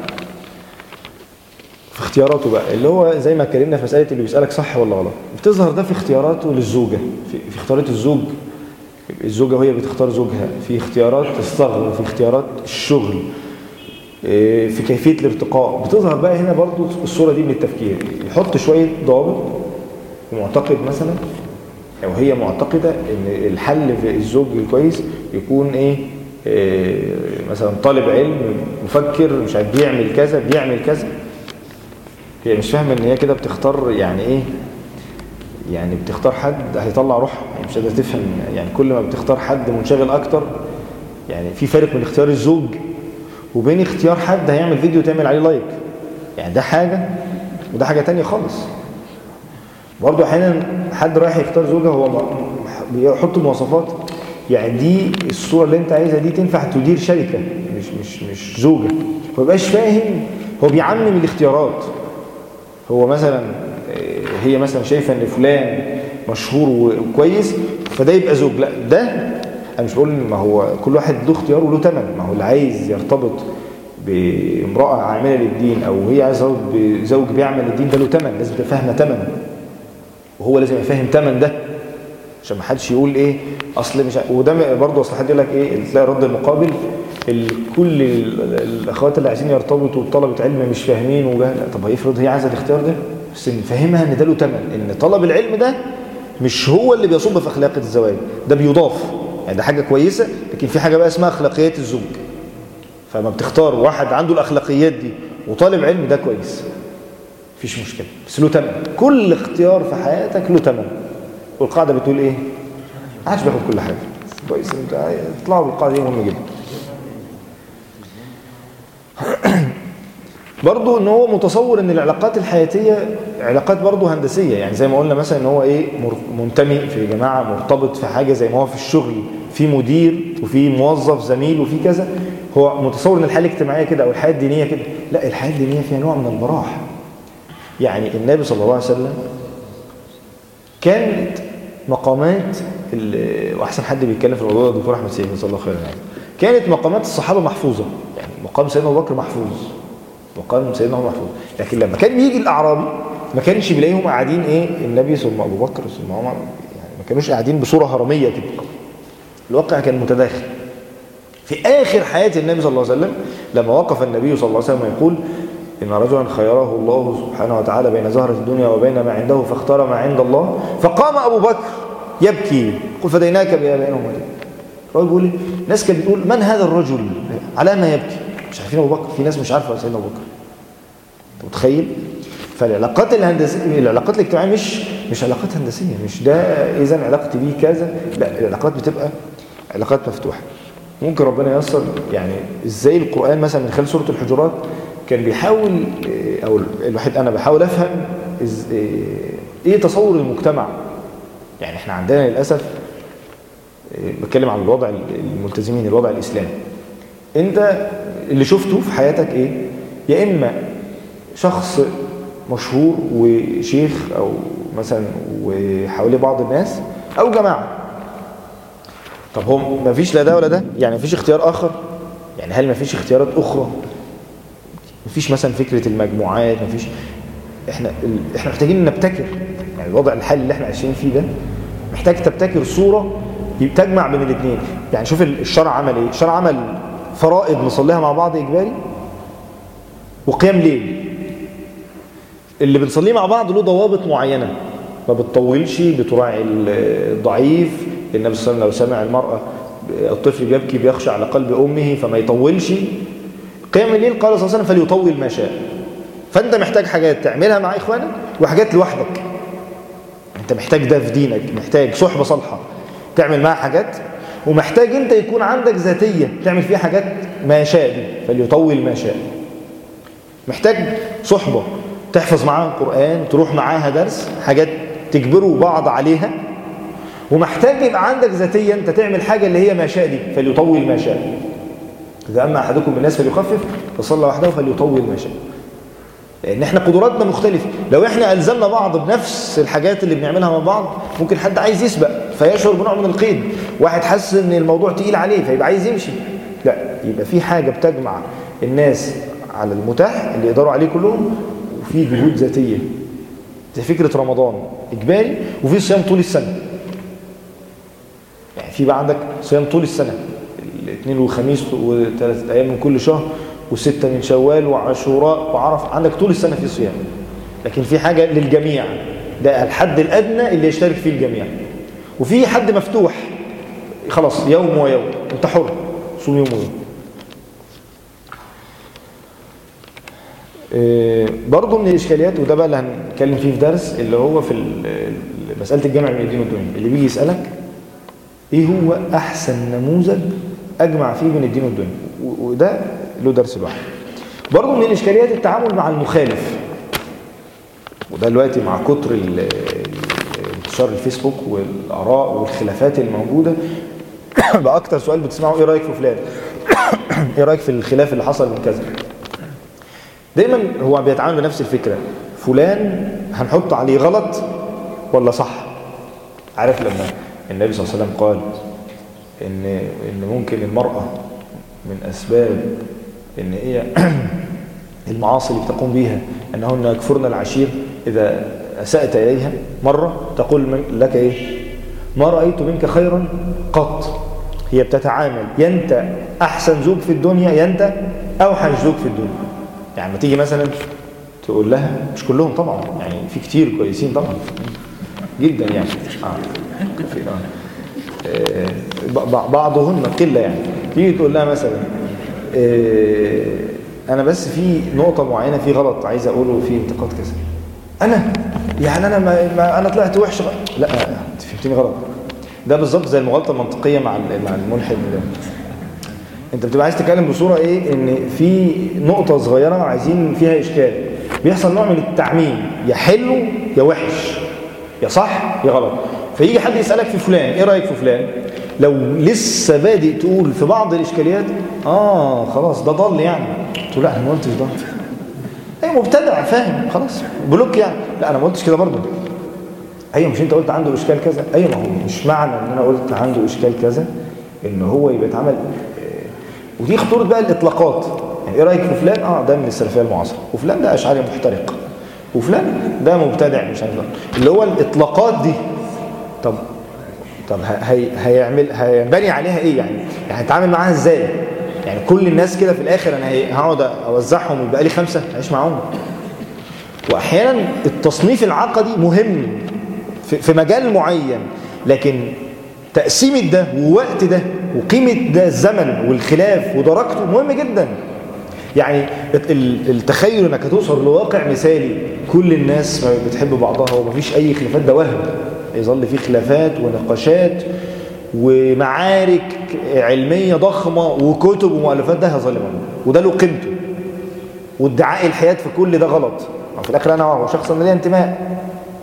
في اختياراته بقى، اللي هو زي ما اتكلمنا في مسألة اللي بيسألك صح ولا غلط، بتظهر ده في اختياراته للزوجة، في, في اختيارات الزوج، الزوجة وهي بتختار زوجها، في اختيارات الصغر، في اختيارات الشغل، في كيفية الارتقاء. بتظهر بقى هنا برضو الصورة دي من التفكير، يحط شوية ضوابط ومعتقد مثلا، او هي معتقدة ان الحل في الزوج الكويس يكون ايه, إيه مثلا طالب علم مفكر مش عارف بيعمل كذا بيعمل كذا. هي مش فاهمة ان هي كده بتختار يعني ايه، يعني بتختار حد هيطلع روح، يعني مش قادرة تفهم. يعني كل ما بتختار حد منشغل اكتر، يعني في فرق بين اختيار الزوج وبين اختيار حد هيعمل فيديو تعمل عليه لايك. يعني ده حاجة وده حاجة تانية خالص. برضو احيانا حد رايح يختار زوجة هو بيحط مواصفات، يعني دي الصورة اللي انت عايزها دي تنفع تدير شركة مش مش مش زوجة. هو مبقاش فاهم، هو بيعمم الاختيارات. هو مثلا هي مثلا شايفة ان فلان مشهور وكويس فده يبقى زوج. لا ده انا مش بقول ما هو كل واحد له اختيار وله ثمن. ما هو اللي عايز يرتبط بامرأة عاملة للدين او هي عايزة بزوج بيعمل للدين ده له ثمن، لازم تبقى فاهمة ثمن، وهو لازم يفهم ثمن ده. عشان ما حدش يقول ايه اصل مش ع- وده برضه اصل حد يقول لك ايه تلاقي الرد المقابل ال- كل ال- الاخوات اللي عايزين يرتبطوا بطلبه علم مش فاهمين وجهل. طب هيفرض هي عايزه الاختيار ده بس نفهمها ان ده له ثمن، ان طلب العلم ده مش هو اللي بيصب في اخلاق الزواج، ده بيضاف يعني ده حاجه كويسه، لكن في حاجه بقى اسمها اخلاقيات الزوج. فما بتختار واحد عنده الاخلاقيات دي وطالب علم ده كويس مفيش مشكله، بس له ثمن. كل اختيار في حياتك له ثمن. والقاعده بتقول ايه؟ ما حدش بياخد كل حاجه. كويس انت اطلعوا بالقاعده دي مهمه جدا. برضو ان هو متصور ان العلاقات الحياتيه علاقات برضو هندسيه، يعني زي ما قلنا مثلا ان هو ايه منتمي في جماعه، مرتبط في حاجه، زي ما هو في الشغل في مدير وفي موظف زميل وفي كذا. هو متصور ان الحياه الاجتماعيه كده او الحياه الدينيه كده. لا، الحياه الدينيه فيها نوع من البراح. يعني النبي صلى الله عليه وسلم كانت مقامات واحسن حد بيتكلم في الموضوع ده الدكتور احمد سيف جزاه الله خيرا، يعني كانت مقامات الصحابه محفوظه. يعني مقام سيدنا ابو بكر محفوظ، مقام سيدنا عمر محفوظ، لكن لما كان بيجي الاعرابي ما كانش بيلاقيهم قاعدين ايه النبي ثم ابو بكر ثم عمر، يعني ما كانوش قاعدين بصوره هرميه كده. الواقع كان متداخل. في اخر حياه النبي صلى الله عليه وسلم لما وقف النبي صلى الله عليه وسلم يقول ان رجلا خيره الله سبحانه وتعالى بين زهره الدنيا وبين ما عنده فاختار ما عند الله، فقام ابو بكر يبكي قل فديناك بابائنا وامهاتنا. الراجل بيقول ناس كانت بتقول من هذا الرجل على ما يبكي؟ مش عارفين ابو بكر. في ناس مش عارفه سيدنا ابو بكر. انت متخيل؟ فالعلاقات الهندسيه العلاقات الاجتماعيه مش مش علاقات هندسيه، مش ده اذا علاقتي بيه كذا، لا العلاقات بتبقى علاقات مفتوحه. ممكن ربنا ييسر يعني ازاي القران مثلا من خلال سوره الحجرات كان بيحاول، او الواحد انا بحاول افهم ايه تصور المجتمع. يعني احنا عندنا للاسف، بتكلم عن الوضع الملتزمين الوضع الاسلامي، انت اللي شفته في حياتك ايه؟ يا اما شخص مشهور وشيخ او مثلا وحواليه بعض الناس او جماعه. طب هو ما فيش لا ده ولا ده؟ يعني ما فيش اختيار اخر؟ يعني هل ما فيش اختيارات اخرى؟ ما فيش مثلا فكره المجموعات؟ ما فيش. احنا احنا محتاجين نبتكر. يعني الوضع الحالي اللي احنا عايشين فيه ده محتاج تبتكر صوره تجمع بين الاثنين. يعني شوف الشرع عمل ايه؟ الشرع عمل فرائض نصليها مع بعض اجباري، وقيام ليل اللي بنصليه مع بعض له ضوابط معينه، ما بتطولش، بتراعي الضعيف. النبي صلى الله عليه وسلم لو سمع المراه الطفل بيبكي بيخشى على قلب امه فما يطولش. قيام الليل قال صلى الله عليه وسلم فليطول ما شاء. فانت محتاج حاجات تعملها مع اخوانك وحاجات لوحدك. انت محتاج ده في دينك، محتاج صحبه صالحه تعمل معها حاجات، ومحتاج انت يكون عندك ذاتيه تعمل فيها حاجات ما شاء دي فليطول ما شاء. محتاج صحبه تحفظ معاها القرآن، تروح معاها درس، حاجات تجبروا بعض عليها. ومحتاج يبقى عندك ذاتية انت تعمل حاجة اللي هي ما شاء دي فليطول ما شاء. إذا أما أحدكم بالناس فليخفف فصلى وحده فليطول ما شاء. لأن احنا قدراتنا مختلفة. لو احنا ألزمنا بعض بنفس الحاجات اللي بنعملها مع بعض ممكن حد عايز يسبق فيشعر بنوع من القيد، واحد حس ان الموضوع تقيل عليه فيبقى عايز يمشي. لا، يبقى في حاجة بتجمع الناس على المتاح اللي يقدروا عليه كلهم، وفي جهود ذاتية زي فكرة رمضان إجباري، وفي صيام طول السنة. يعني في بقى عندك صيام طول السنة، الاثنين والخميس وثلاثة أيام من كل شهر وستة من شوال وعاشوراء وعرف، عندك طول السنة في صيام. لكن في حاجة للجميع، ده الحد الأدنى اللي يشترك فيه الجميع. وفي حد مفتوح خلاص يوم ويوم، انت حر صوم يوم ويوم. برضه من الإشكاليات، وده بقى اللي هنتكلم فيه في درس، اللي هو في مسألة الجمع بين الدين والدنيا. اللي بيجي يسألك ايه هو أحسن نموذج أجمع فيه بين الدين والدنيا، وده له درس لوحده. برضه من الإشكاليات التعامل مع المخالف، وده دلوقتي مع كتر انتشار الفيسبوك والآراء والخلافات الموجودة بقى أكتر سؤال بتسمعه ايه رأيك في فلان؟ ايه رأيك في الخلاف اللي حصل من كذا؟ دايما هو بيتعامل بنفس الفكرة، فلان هنحط عليه غلط ولا صح؟ عارف لما النبي صلى الله عليه وسلم قال ان ان ممكن المرأة من اسباب ان هي المعاصي اللي بتقوم بيها انهن يكفرن العشير اذا اسأت اليها مرة تقول لك ايه؟ ما رأيت منك خيرا قط. هي بتتعامل يا انت احسن زوج في الدنيا يا انت اوحش زوج في الدنيا. يعني ما تيجي مثلا تقول لها، مش كلهم طبعا يعني، في كتير كويسين طبعا جدا يعني آه. في آه. بعضهن قله يعني. تيجي تقول لها مثلا آه انا بس في نقطه معينه في غلط عايز اقوله في انتقاد كذا. انا يعني انا ما, ما انا طلعت وحش. لا انت فهمتني غلط. ده بالظبط زي المغالطه المنطقيه مع مع الملحد ده. انت بتبقى عايز تتكلم بصوره ايه، ان في نقطه صغيره عايزين فيها اشكال، بيحصل نوع من التعميم، يا حلو يا وحش، يا صح يا غلط. فيجي حد يسالك في فلان، ايه رايك في فلان؟ لو لسه بادئ تقول في بعض الاشكاليات اه خلاص ده ضل يعني، تقول لا انا ما قلتش ضل. ايه مبتدع فاهم خلاص بلوك يعني. لا انا ما قلتش كده برضه. ايوه مش انت قلت عنده اشكال كذا؟ ايوه ما هو مش معنى ان انا قلت عنده اشكال كذا ان هو يبقى اتعمل. ودي خطوره بقى الاطلاقات. يعني ايه رايك في فلان؟ اه ده من السلفيه المعاصره، وفلان ده اشعري محترق، وفلان ده مبتدع مش عارف اللي هو الاطلاقات دي. طب طب هي هيعمل هينبني عليها ايه يعني؟ يعني هتعامل معاها ازاي؟ يعني كل الناس كده في الاخر انا هقعد اوزعهم ويبقى لي خمسه اعيش معاهم؟ واحيانا التصنيف العقدي مهم في مجال معين، لكن تقسيمة ده ووقت ده وقيمة ده الزمن والخلاف ودرجته مهم جدا. يعني التخيل انك هتوصل لواقع مثالي كل الناس بتحب بعضها ومفيش اي خلافات، ده وهم. يظل فيه خلافات ونقاشات ومعارك علمية ضخمة وكتب ومؤلفات، ده هيظل موجود وده له قيمته. وادعاء الحياة في كل ده غلط. في الاخر انا هو شخص انا ليه انتماء،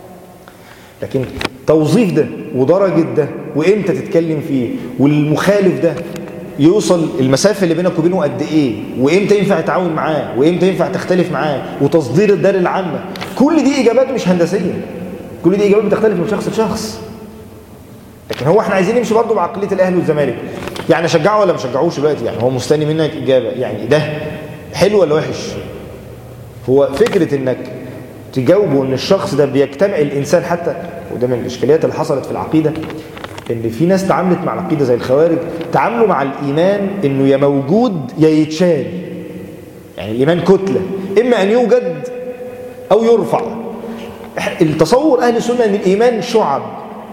لكن توظيف ده ودرجة ده وامتى تتكلم فيه والمخالف ده يوصل المسافة اللي بينك وبينه قد ايه، وامتى ينفع تتعاون معاه وامتى ينفع تختلف معاه، وتصدير الدار العامة، كل دي اجابات مش هندسية. كل دي اجابات بتختلف من شخص لشخص. لكن هو احنا عايزين نمشي برضه بعقلية الاهلي والزمالك. يعني اشجعه ولا ما اشجعوش دلوقتي؟ يعني هو مستني منك اجابة يعني ده حلو ولا وحش؟ هو فكرة انك تجاوبه ان الشخص ده بيجتمع الانسان. حتى وده من الاشكاليات اللي حصلت في العقيده، ان في ناس تعاملت مع العقيده زي الخوارج، تعاملوا مع الايمان انه يا موجود يا يتشال. يعني الايمان كتله، اما ان يوجد او يرفع. التصور اهل السنه ان الايمان شعب،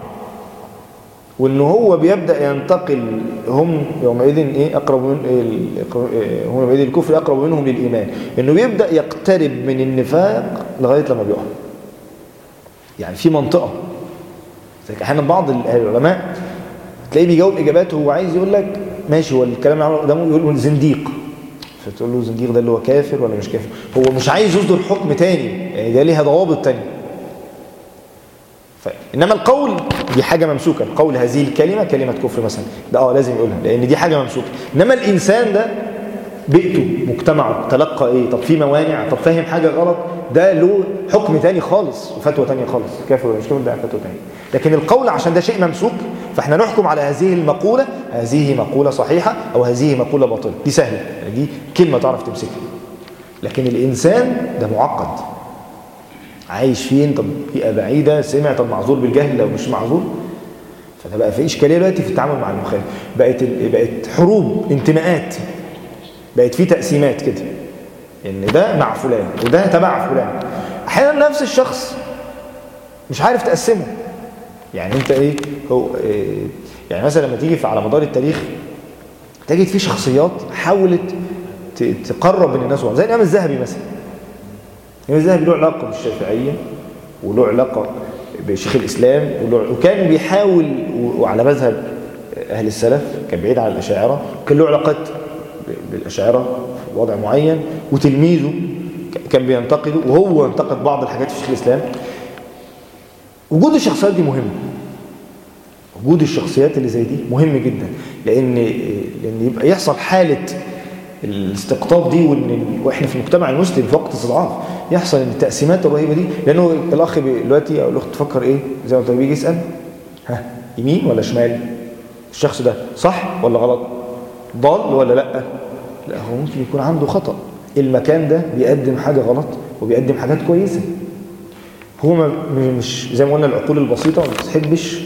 وان هو بيبدا ينتقل. هم يومئذ ايه اقرب من إيه هم يومئذ الكفر اقرب منهم للايمان، انه بيبدا يقترب من النفاق لغايه لما بيقع. يعني في منطقه احيانا بعض العلماء تلاقيه بيجاوب اجابات هو عايز يقول لك ماشي، هو الكلام اللي عمله قدامه يقول له زنديق، فتقول له زنديق ده اللي هو كافر ولا مش كافر؟ هو مش عايز يصدر حكم تاني، يعني ده ليها ضوابط تانية. انما القول دي حاجه ممسوكه. القول هذه الكلمه كلمه كفر مثلا، ده اه لازم يقولها لان دي حاجه ممسوكه. انما الانسان ده بيئته مجتمعه تلقى ايه، طب في موانع، طب فاهم حاجه غلط، ده له حكم تاني خالص وفتوى تانية خالص، كافر ولا مش كافر ده فتوى تانية. لكن القول عشان ده شيء ممسوك، فاحنا نحكم على هذه المقوله، هذه مقوله صحيحه او هذه مقوله باطله، دي سهله، يعني دي كلمه تعرف تمسكها. لكن الانسان ده معقد، عايش فين، طب بيئه بعيده، سمع، طب معذور بالجهل لو مش معذور. فده بقى في اشكاليه دلوقتي في التعامل مع المخالف. بقت بقت حروب انتماءات، بقت في تقسيمات كده ان ده مع فلان وده تبع فلان. احيانا نفس الشخص مش عارف تقسمه. يعني انت ايه هو إيه يعني مثلا لما تيجي على مدار التاريخ تجد في شخصيات حاولت تقرب من الناس، زي الامام الذهبي مثلا. الامام الذهبي له علاقه بالشافعيه وله علاقه بشيخ الاسلام، وكان بيحاول وعلى مذهب اهل السلف، كان بعيد عن الاشاعره، كان له علاقات بالاشاعره في وضع معين، وتلميذه كان بينتقده وهو انتقد بعض الحاجات في شيخ الاسلام. وجود الشخصيات دي مهم، وجود الشخصيات اللي زي دي مهم جدا، لان لان يبقى يحصل حاله الاستقطاب دي، وان واحنا في المجتمع المسلم في وقت استضعاف يحصل التقسيمات الرهيبه دي. لانه الاخ دلوقتي او الاخت تفكر ايه زي ما انت بيجي يسال ها يمين ولا شمال، الشخص ده صح ولا غلط، ضال ولا لا. لا هو ممكن يكون عنده خطأ، المكان ده بيقدم حاجه غلط وبيقدم حاجات كويسه. هو مش زي ما قلنا العقول البسيطه ما بتحبش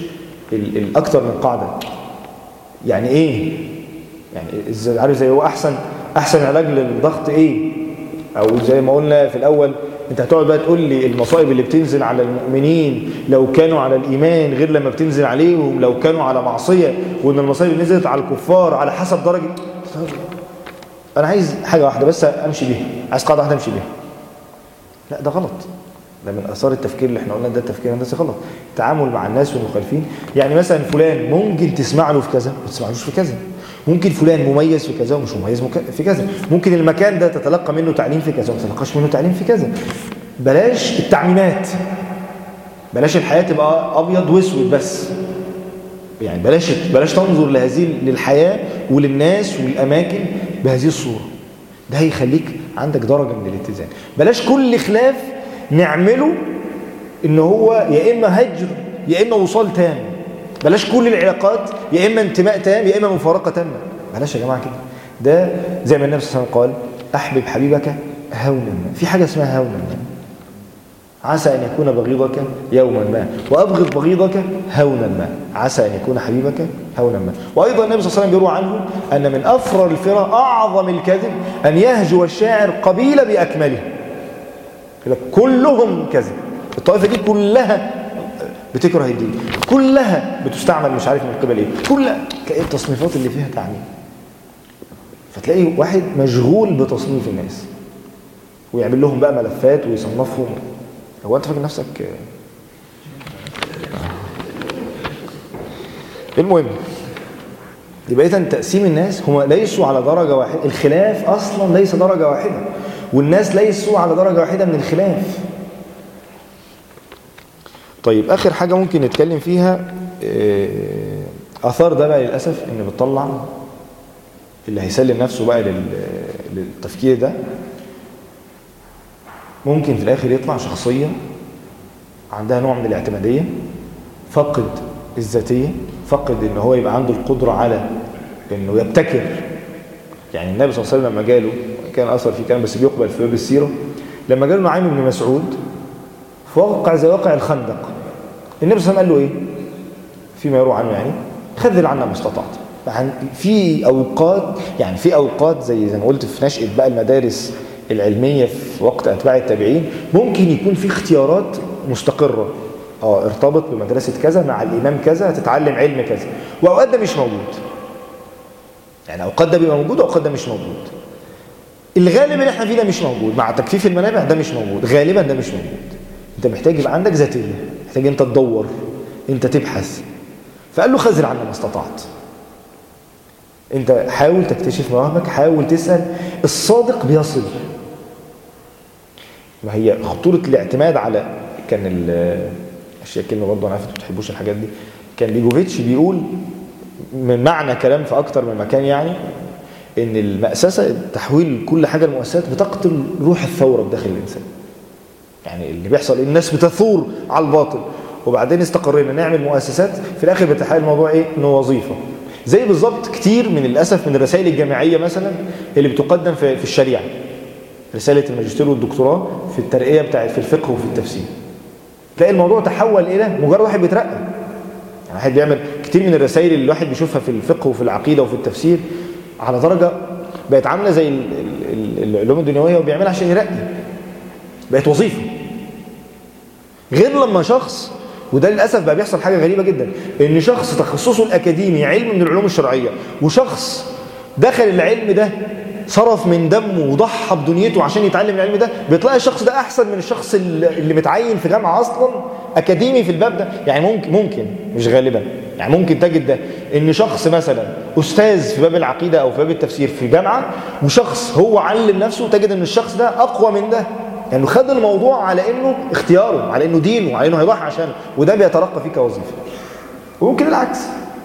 الاكثر من قاعده. يعني ايه؟ يعني عارف زي هو احسن احسن علاج للضغط ايه؟ او زي ما قلنا في الاول، انت هتقعد بقى تقول لي المصائب اللي بتنزل على المؤمنين لو كانوا على الايمان غير لما بتنزل عليهم لو كانوا على معصيه، وان المصائب اللي نزلت على الكفار على حسب درجه. انا عايز حاجه واحده بس امشي بيها، عايز قاعده واحده امشي بيها. لا ده غلط، ده من اثار التفكير اللي احنا قلنا ده التفكير الهندسي غلط. التعامل مع الناس والمخالفين، يعني مثلا فلان ممكن تسمع له في كذا وما تسمعلوش في كذا، ممكن فلان مميز في كذا ومش مميز في كذا، ممكن المكان ده تتلقى منه تعليم في كذا وما تتلقاش منه تعليم في كذا. بلاش التعميمات، بلاش الحياه تبقى ابيض واسود بس، يعني بلاش بلاش تنظر لهذه للحياه وللناس والاماكن بهذه الصوره. ده هيخليك عندك درجه من الاتزان. بلاش كل خلاف نعمله ان هو يا اما هجر يا اما وصال تام. بلاش كل العلاقات يا اما انتماء تام يا اما مفارقه تامه. بلاش يا جماعه كده. ده زي ما النبي صلى الله عليه وسلم قال احبب حبيبك هونا ما. في حاجه اسمها هونا ما، عسى ان يكون بغيضك يوما ما، وابغض بغيضك هونا ما، عسى ان يكون حبيبك هونا ما. وايضا النبي صلى الله عليه وسلم يروى عنه ان من افرر الفرى اعظم الكذب ان يهجو الشاعر قبيله باكمله. كلهم كذب، الطائفه دي كلها بتكره الدين، كلها بتستعمل مش عارف من قبل ايه، كلها تلاقي التصنيفات اللي فيها تعميم. فتلاقي واحد مشغول بتصنيف الناس ويعمل لهم بقى ملفات ويصنفهم. هو انت فاكر نفسك؟ المهم يبقى اذا تقسيم الناس هم ليسوا على درجه واحده، الخلاف اصلا ليس درجه واحده، والناس ليسوا على درجه واحده من الخلاف. طيب اخر حاجه ممكن نتكلم فيها اثار ده بقى للاسف ان بتطلع اللي هيسلم نفسه بقى للتفكير ده ممكن في الاخر يطلع شخصيه عندها نوع من الاعتماديه، فقد الذاتيه، فقد ان هو يبقى عنده القدره على انه يبتكر. يعني النبي صلى الله عليه وسلم لما جاله، كان اثر فيه كلام بس بيقبل في باب السيره، لما جاله نعيم بن مسعود في واقع زي واقع الخندق، النبي صلى الله عليه وسلم قال له ايه فيما يروى عنه؟ يعني خذل عنا ما استطعت. يعني في اوقات يعني في اوقات زي زي ما قلت في نشأة بقى المدارس العلميه في وقت اتباع التابعين ممكن يكون في اختيارات مستقره، اه ارتبط بمدرسه كذا مع الامام كذا هتتعلم علم كذا، واوقات ده مش موجود. يعني اوقات ده بيبقى موجود واوقات ده مش موجود. الغالب اللي احنا فيه ده مش موجود، مع تكثيف المنابع ده مش موجود، غالبا ده مش موجود. انت محتاج يبقى عندك ذاتيه، محتاج انت تدور، انت تبحث. فقال له خذل عنا ما استطعت. انت حاول تكتشف مواهبك، حاول تسال. الصادق بيصل. ما هي خطوره الاعتماد على، كان الاشياء كلمه برضه انا عارف انتوا ما بتحبوش الحاجات دي، كان ليجوفيتش بيقول من معنى كلام في اكتر من مكان، يعني ان المأسسه تحويل كل حاجه المؤسسات بتقتل روح الثوره بداخل الانسان. يعني اللي بيحصل الناس بتثور على الباطل، وبعدين استقرينا نعمل مؤسسات، في الاخر بتحول الموضوع ايه؟ انه وظيفه. زي بالظبط كتير من الاسف من الرسائل الجامعيه مثلا اللي بتقدم في في الشريعه، رساله الماجستير والدكتوراه في الترقيه بتاعت في الفقه وفي التفسير، تلاقي الموضوع تحول الى مجرد واحد بيترقى. يعني واحد بيعمل كتير من الرسائل اللي الواحد بيشوفها في الفقه وفي العقيده وفي التفسير على درجه بقت عامله زي العلوم الدنيويه وبيعملها عشان يرقي، بقت وظيفه. غير لما شخص، وده للاسف بقى بيحصل حاجه غريبه جدا، ان شخص تخصصه الاكاديمي علم من العلوم الشرعيه، وشخص دخل العلم ده صرف من دمه وضحى بدنيته عشان يتعلم العلم ده، بتلاقي الشخص ده احسن من الشخص اللي متعين في جامعه اصلا اكاديمي في الباب ده. يعني ممكن ممكن مش غالبا، يعني ممكن تجد ده ان شخص مثلا استاذ في باب العقيده او في باب التفسير في جامعه، وشخص هو علم نفسه، تجد ان الشخص ده اقوى من ده، يعني خد الموضوع على انه اختياره، على انه دينه، على انه هيضحي عشانه، وده بيترقى فيه كوظيفه. وممكن العكس.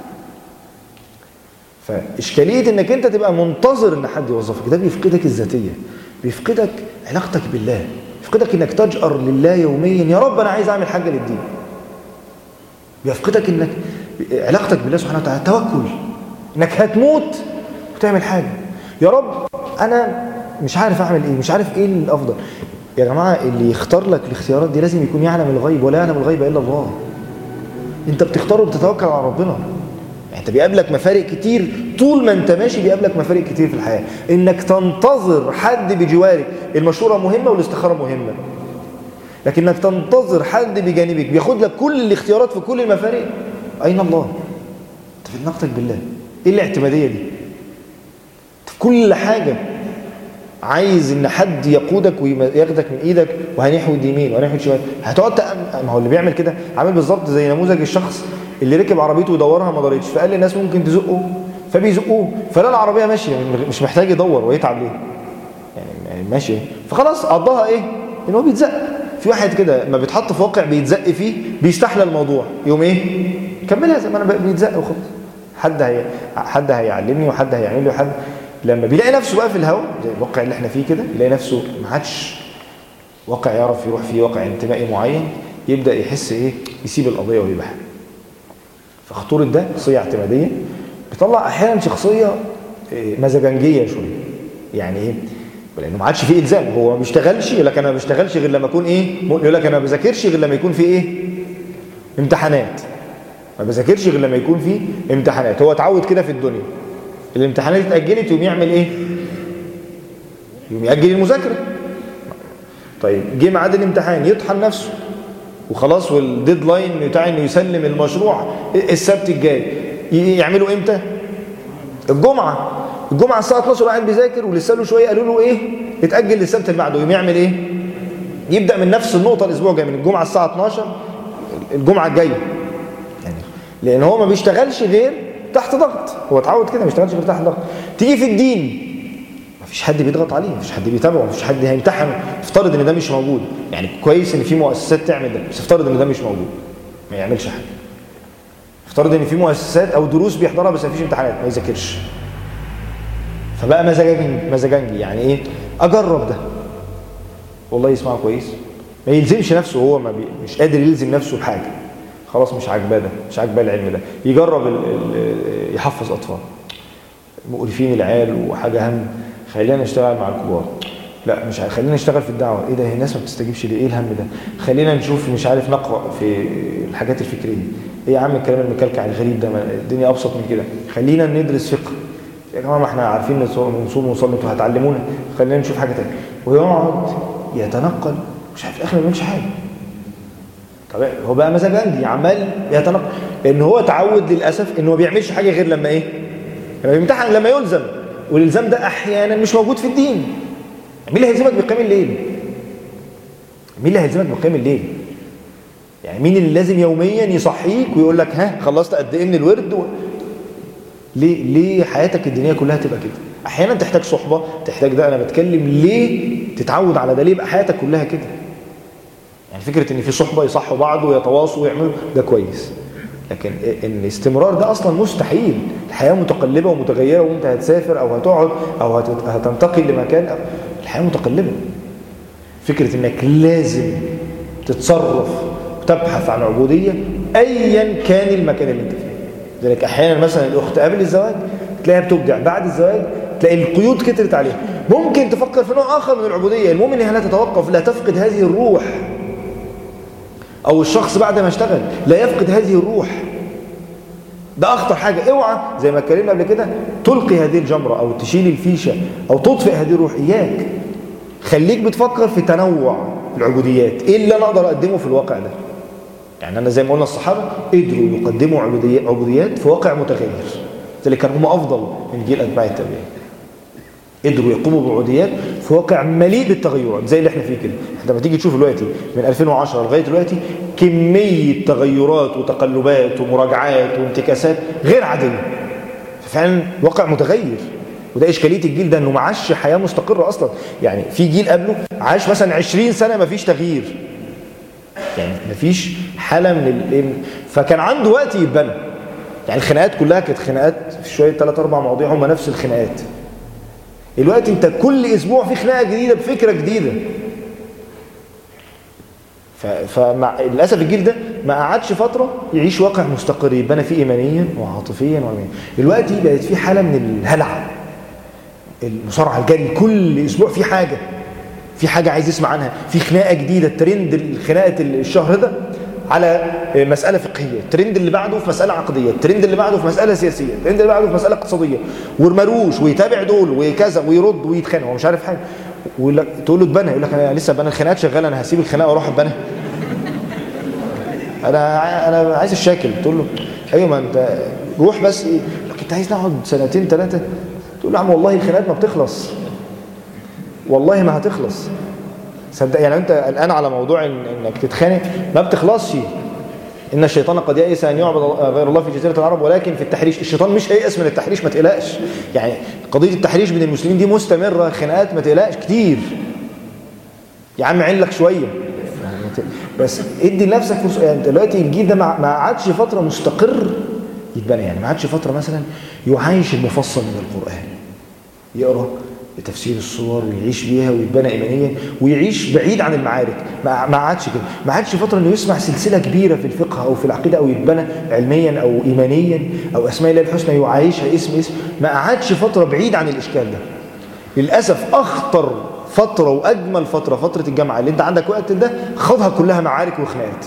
فاشكاليه انك انت تبقى منتظر ان حد يوظفك، ده بيفقدك الذاتيه، بيفقدك علاقتك بالله، بيفقدك انك تجأر لله يوميا يا رب انا عايز اعمل حاجه للدين. بيفقدك انك علاقتك بالله سبحانه وتعالى، توكل انك هتموت وتعمل حاجه. يا رب انا مش عارف اعمل ايه، مش عارف ايه الافضل. يا جماعه اللي يختار لك الاختيارات دي لازم يكون يعلم الغيب، ولا يعلم الغيب الا الله. انت بتختار وبتتوكل على ربنا. يعني انت بيقابلك مفارق كتير طول ما انت ماشي، بيقابلك مفارق كتير في الحياه، انك تنتظر حد بجوارك. المشوره مهمه والاستخاره مهمه، لكن انك تنتظر حد بجانبك بياخد لك كل الاختيارات في كل المفارق، اين الله؟ انت في علاقتك بالله. ايه الاعتماديه دي؟ انت في كل حاجه عايز ان حد يقودك وياخدك من ايدك، وهنحود يمين وهنحود شمال، هتقعد تأم... ما هو اللي بيعمل كده عامل بالظبط زي نموذج الشخص اللي ركب عربيته ودورها ما دارتش، فقال للناس ممكن تزقه فبيزقوه، فلا العربيه ماشيه مش محتاج يدور ويتعب ليه؟ يعني ماشي، فخلاص قضاها ايه؟ ان هو بيتزق. في واحد كده ما بيتحط في واقع بيتزق فيه بيستحلى الموضوع، يوم ايه؟ كملها زي ما انا بيتزق وخلاص. حد هي حد هيعلمني وحد هيعمل لي وحد. لما بيلاقي نفسه بقى في الهواء زي الواقع اللي احنا فيه كده، يلاقي نفسه ما عادش واقع يعرف يروح فيه، واقع انتمائي معين، يبدا يحس ايه؟ يسيب القضيه ويبحث. فخطوره ده شخصيه اعتماديه بيطلع احيانا شخصيه مزاجنجيه شويه. يعني ايه؟ لانه ما عادش فيه الزام، هو ما بيشتغلش، يقول لك انا ما بشتغلش غير لما اكون ايه؟ يقول لك انا ما بذاكرش غير لما يكون في ايه؟ امتحانات. ما بذاكرش غير لما يكون في امتحانات. هو اتعود كده في الدنيا، الامتحانات اتاجلت يقوم يعمل ايه؟ يقوم ياجل المذاكره. طيب جه ميعاد الامتحان يطحن نفسه وخلاص، والديدلاين بتاع انه يسلم المشروع السبت الجاي، يعملوا امتى؟ الجمعه. الجمعه الساعه اتناشر قاعد بيذاكر ولسه له شويه، قالوا له ايه؟ اتاجل للسبت اللي بعده. يقوم يعمل ايه؟ يبدا من نفس النقطه الاسبوع الجاي، من الجمعه الساعه اتناشر الجمعه الجايه. يعني لان هو ما بيشتغلش غير تحت ضغط، هو اتعود كده ما بيشتغلش غير تحت ضغط. تيجي في الدين ما فيش حد بيضغط عليه، ما فيش حد بيتابعه، ما فيش حد هيمتحنه. افترض ان ده مش موجود، يعني كويس ان في مؤسسات تعمل ده، بس افترض ان ده مش موجود ما يعملش حاجه. افترض ان في مؤسسات او دروس بيحضرها بس ما فيش امتحانات، ما يذاكرش. فبقى مزاجنجي. مزاجنجي يعني ايه؟ اجرب ده والله يسمعه كويس، ما يلزمش نفسه، هو ما بي... مش قادر يلزم نفسه بحاجه، خلاص مش عاجباه ده، مش عاجباه العلم ده، يجرب ال... ال... يحفظ اطفال مقرفين العيال وحاجه هم، خلينا نشتغل مع الكبار، لا مش عارف، خلينا نشتغل في الدعوه، ايه ده الناس ما بتستجيبش ليه؟ ايه الهم ده؟ خلينا نشوف مش عارف نقرا في الحاجات الفكريه، ايه يا عم الكلام المكلكع الغريب ده؟ الدنيا ابسط من كده. خلينا ندرس فقه يا جماعه، ما احنا عارفين نصوم ونصلي، انتوا هتعلمونا، خلينا نشوف حاجه ثانيه. ويقعد يتنقل مش عارف، في الاخر ما بيعملش حاجه. طب هو بقى مزاجنجي عمال يتنقل، لان هو اتعود للاسف انه ما بيعملش حاجه غير لما ايه؟ لما يمتحن، لما يلزم. والالزام ده احيانا مش موجود في الدين. مين اللي هيلزمك بقيام الليل؟ مين اللي هيلزمك بقيام الليل؟ يعني مين اللي لازم يوميا يصحيك ويقول لك ها خلصت قد ايه من الورد و... ليه ليه حياتك الدينيه كلها تبقى كده؟ احيانا تحتاج صحبه، تحتاج ده. انا بتكلم ليه تتعود على ده، ليه يبقى حياتك كلها كده؟ يعني فكره ان في صحبه يصحوا بعض ويتواصوا ويعملوا ده كويس، لكن ان الاستمرار ده اصلا مستحيل. الحياه متقلبه ومتغيره، وانت هتسافر او هتقعد او هتنتقل لمكان أو الحياه متقلبه. فكره انك لازم تتصرف وتبحث عن عبوديه ايا كان المكان اللي انت فيه. لذلك احيانا مثلا الاخت قبل الزواج تلاقيها بتبدع، بعد الزواج تلاقي القيود كترت عليها. ممكن تفكر في نوع اخر من العبوديه، المهم انها لا تتوقف، لا تفقد هذه الروح. او الشخص بعد ما اشتغل لا يفقد هذه الروح. ده اخطر حاجه. اوعى زي ما اتكلمنا قبل كده تلقي هذه الجمره او تشيل الفيشه او تطفئ هذه الروح. اياك، خليك بتفكر في تنوع العبوديات، ايه اللي انا اقدر اقدمه في الواقع ده. يعني انا زي ما قلنا الصحابه قدروا يقدموا عبوديات في واقع متغير، لذلك كانوا هم افضل من جيل اتباع التابعين. قدروا يقوموا بعبوديات في واقع مليء بالتغيرات زي اللي احنا فيه كده. لما تيجي تشوف دلوقتي من ألفين وعشرة لغايه دلوقتي كميه تغيرات وتقلبات ومراجعات وانتكاسات غير عاديه. ففعلا واقع متغير، وده اشكاليه الجيل ده انه ما عاش حياه مستقره اصلا. يعني في جيل قبله عاش مثلا عشرين سنه ما فيش تغيير، يعني ما فيش حاله من ال... فكان عنده وقت يتبنى. يعني الخناقات كلها كانت خناقات في شويه ثلاث اربع مواضيع هم نفس الخناقات. الوقت انت كل اسبوع في خناقه جديده بفكره جديده. فللاسف الجيل ده ما قعدش فتره يعيش واقع مستقر يبنى فيه ايمانيا وعاطفيا وعلميا. دلوقتي بقت في حاله من الهلع، المصارعه، الجري، كل اسبوع في حاجه في حاجه عايز يسمع عنها، في خناقه جديده. الترند خناقه الشهر ده على مسألة فقهية، الترند اللي بعده في مسألة عقدية، الترند اللي بعده في مسألة سياسية، الترند اللي بعده في مسألة اقتصادية، ومروش ويتابع دول وكذا ويرد ويتخانق هو مش عارف حاجة. تقول له اتبنى، يقول لك انا لسه بنى، الخناقات شغاله، انا هسيب الخناقه واروح اتبنى؟ انا انا عايز الشاكل. تقول له ايوه ما انت روح بس ايه، لك انت عايز نقعد سنتين ثلاثه؟ تقول له يا عم والله الخناقات ما بتخلص، والله ما هتخلص صدق. يعني انت الان على موضوع إن انك تتخانق ما بتخلصش. ان الشيطان قد يئس ان يعبد غير الله في جزيره العرب ولكن في التحريش. الشيطان مش هيئس من التحريش، ما تقلقش. يعني قضيه التحريش بين المسلمين دي مستمره، خناقات ما تقلقش كتير. يا عم عين لك شويه بس ادي لنفسك فرصه. يعني دلوقتي الجيل ده ما عادش فتره مستقر يتبنى، يعني ما عادش فتره مثلا يعايش المفصل من القران، يقرا تفسير الصور ويعيش بيها ويتبنى ايمانيا ويعيش بعيد عن المعارك. ما عادش كده، ما عادش فتره انه يسمع سلسله كبيره في الفقه او في العقيده او يتبنى علميا او ايمانيا او اسماء الله الحسنى يعايشها اسم اسم. ما عادش فتره بعيد عن الاشكال ده. للاسف اخطر فتره واجمل فتره فتره الجامعه اللي انت عندك وقت ده خدها كلها معارك وخناقات،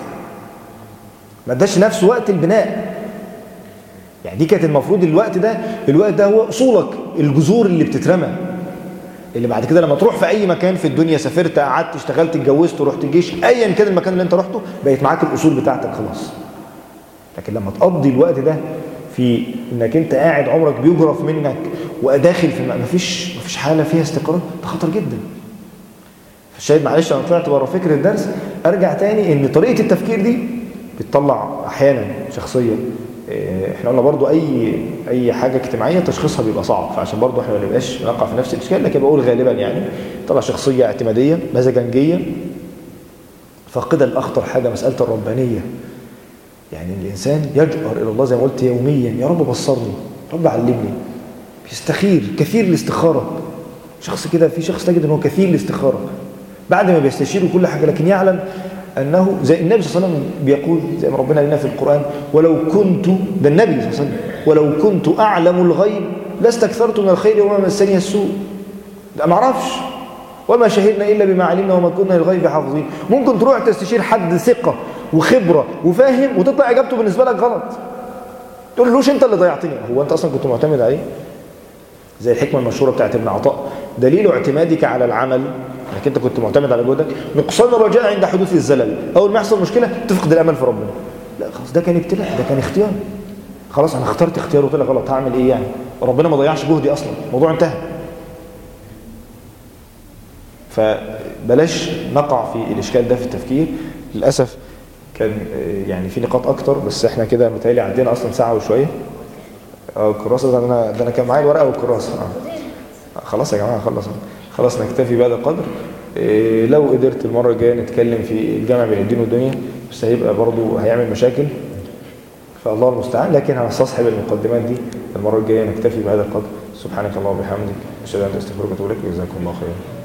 ما اداش نفسه وقت البناء. يعني دي كانت المفروض الوقت ده، الوقت ده هو اصولك، الجذور اللي بتترمى، اللي بعد كده لما تروح في اي مكان في الدنيا، سافرت قعدت اشتغلت اتجوزت رحت الجيش، ايا كان المكان اللي انت رحته بقت معاك الاصول بتاعتك خلاص. لكن لما تقضي الوقت ده في انك انت قاعد عمرك بيجرف منك وداخل في مفيش مفيش حاله فيها استقرار، ده خطر جدا. فالشاهد معلش انا طلعت بره فكره الدرس، ارجع تاني ان طريقه التفكير دي بتطلع احيانا شخصيه. احنا قلنا برضو اي اي حاجه اجتماعيه تشخيصها بيبقى صعب، فعشان برضو احنا ما نبقاش نقع في نفس الاشكال، لكن بقول غالبا يعني طلع شخصيه اعتماديه مزاجنجيه فاقده الاخطر حاجه مساله الربانيه. يعني الانسان يجأر الى الله زي ما قلت يوميا، يا رب بصرني، رب علمني، بيستخير كثير الاستخاره. شخص كده، في شخص تجد انه كثير الاستخاره بعد ما بيستشير كل حاجه، لكن يعلم أنه زي النبي صلى الله عليه وسلم بيقول، زي ما ربنا قالنا في القرآن، ولو كنت، ده النبي صلى الله عليه وسلم، ولو كنت أعلم الغيب لاستكثرت من الخير وما مسني السوء. لا ما اعرفش، وما شهدنا إلا بما علمنا وما كنا للغيب حافظين. ممكن تروح تستشير حد ثقة وخبرة وفاهم وتطلع إجابته بالنسبة لك غلط، تقول لوش أنت اللي ضيعتني، هو أنت أصلا كنت معتمد عليه؟ زي الحكمة المشهورة بتاعت ابن عطاء، دليل اعتمادك على العمل انك انت كنت معتمد على جهدك نقصان الرجاء عند حدوث الزلل. اول ما يحصل مشكله تفقد الامل في ربنا. لا خلاص، ده كان ابتلاء، ده كان اختيار، خلاص انا اخترت اختيار وطلع غلط، هعمل ايه يعني؟ ربنا ما ضيعش جهدي اصلا، الموضوع انتهى. فبلاش نقع في الاشكال ده في التفكير. للاسف كان يعني في نقاط اكتر، بس احنا كده متهيألي عدينا اصلا ساعه وشويه. اه الكراسه ده انا ده انا كان معايا الورقه والكراسه. اه خلاص يا جماعه، خلص خلاص نكتفي بهذا القدر. إيه لو قدرت المرة الجاية نتكلم في الجامع بين الدين والدنيا، بس هيبقى برضو هيعمل مشاكل فالله المستعان، لكن هنستصحب المقدمات دي المرة الجاية. نكتفي بهذا القدر. سبحانك اللهم وبحمدك، أشهد أن لا إله إلا أنت، أستغفرك وأتوب إليك، وجزاكم الله خيرا.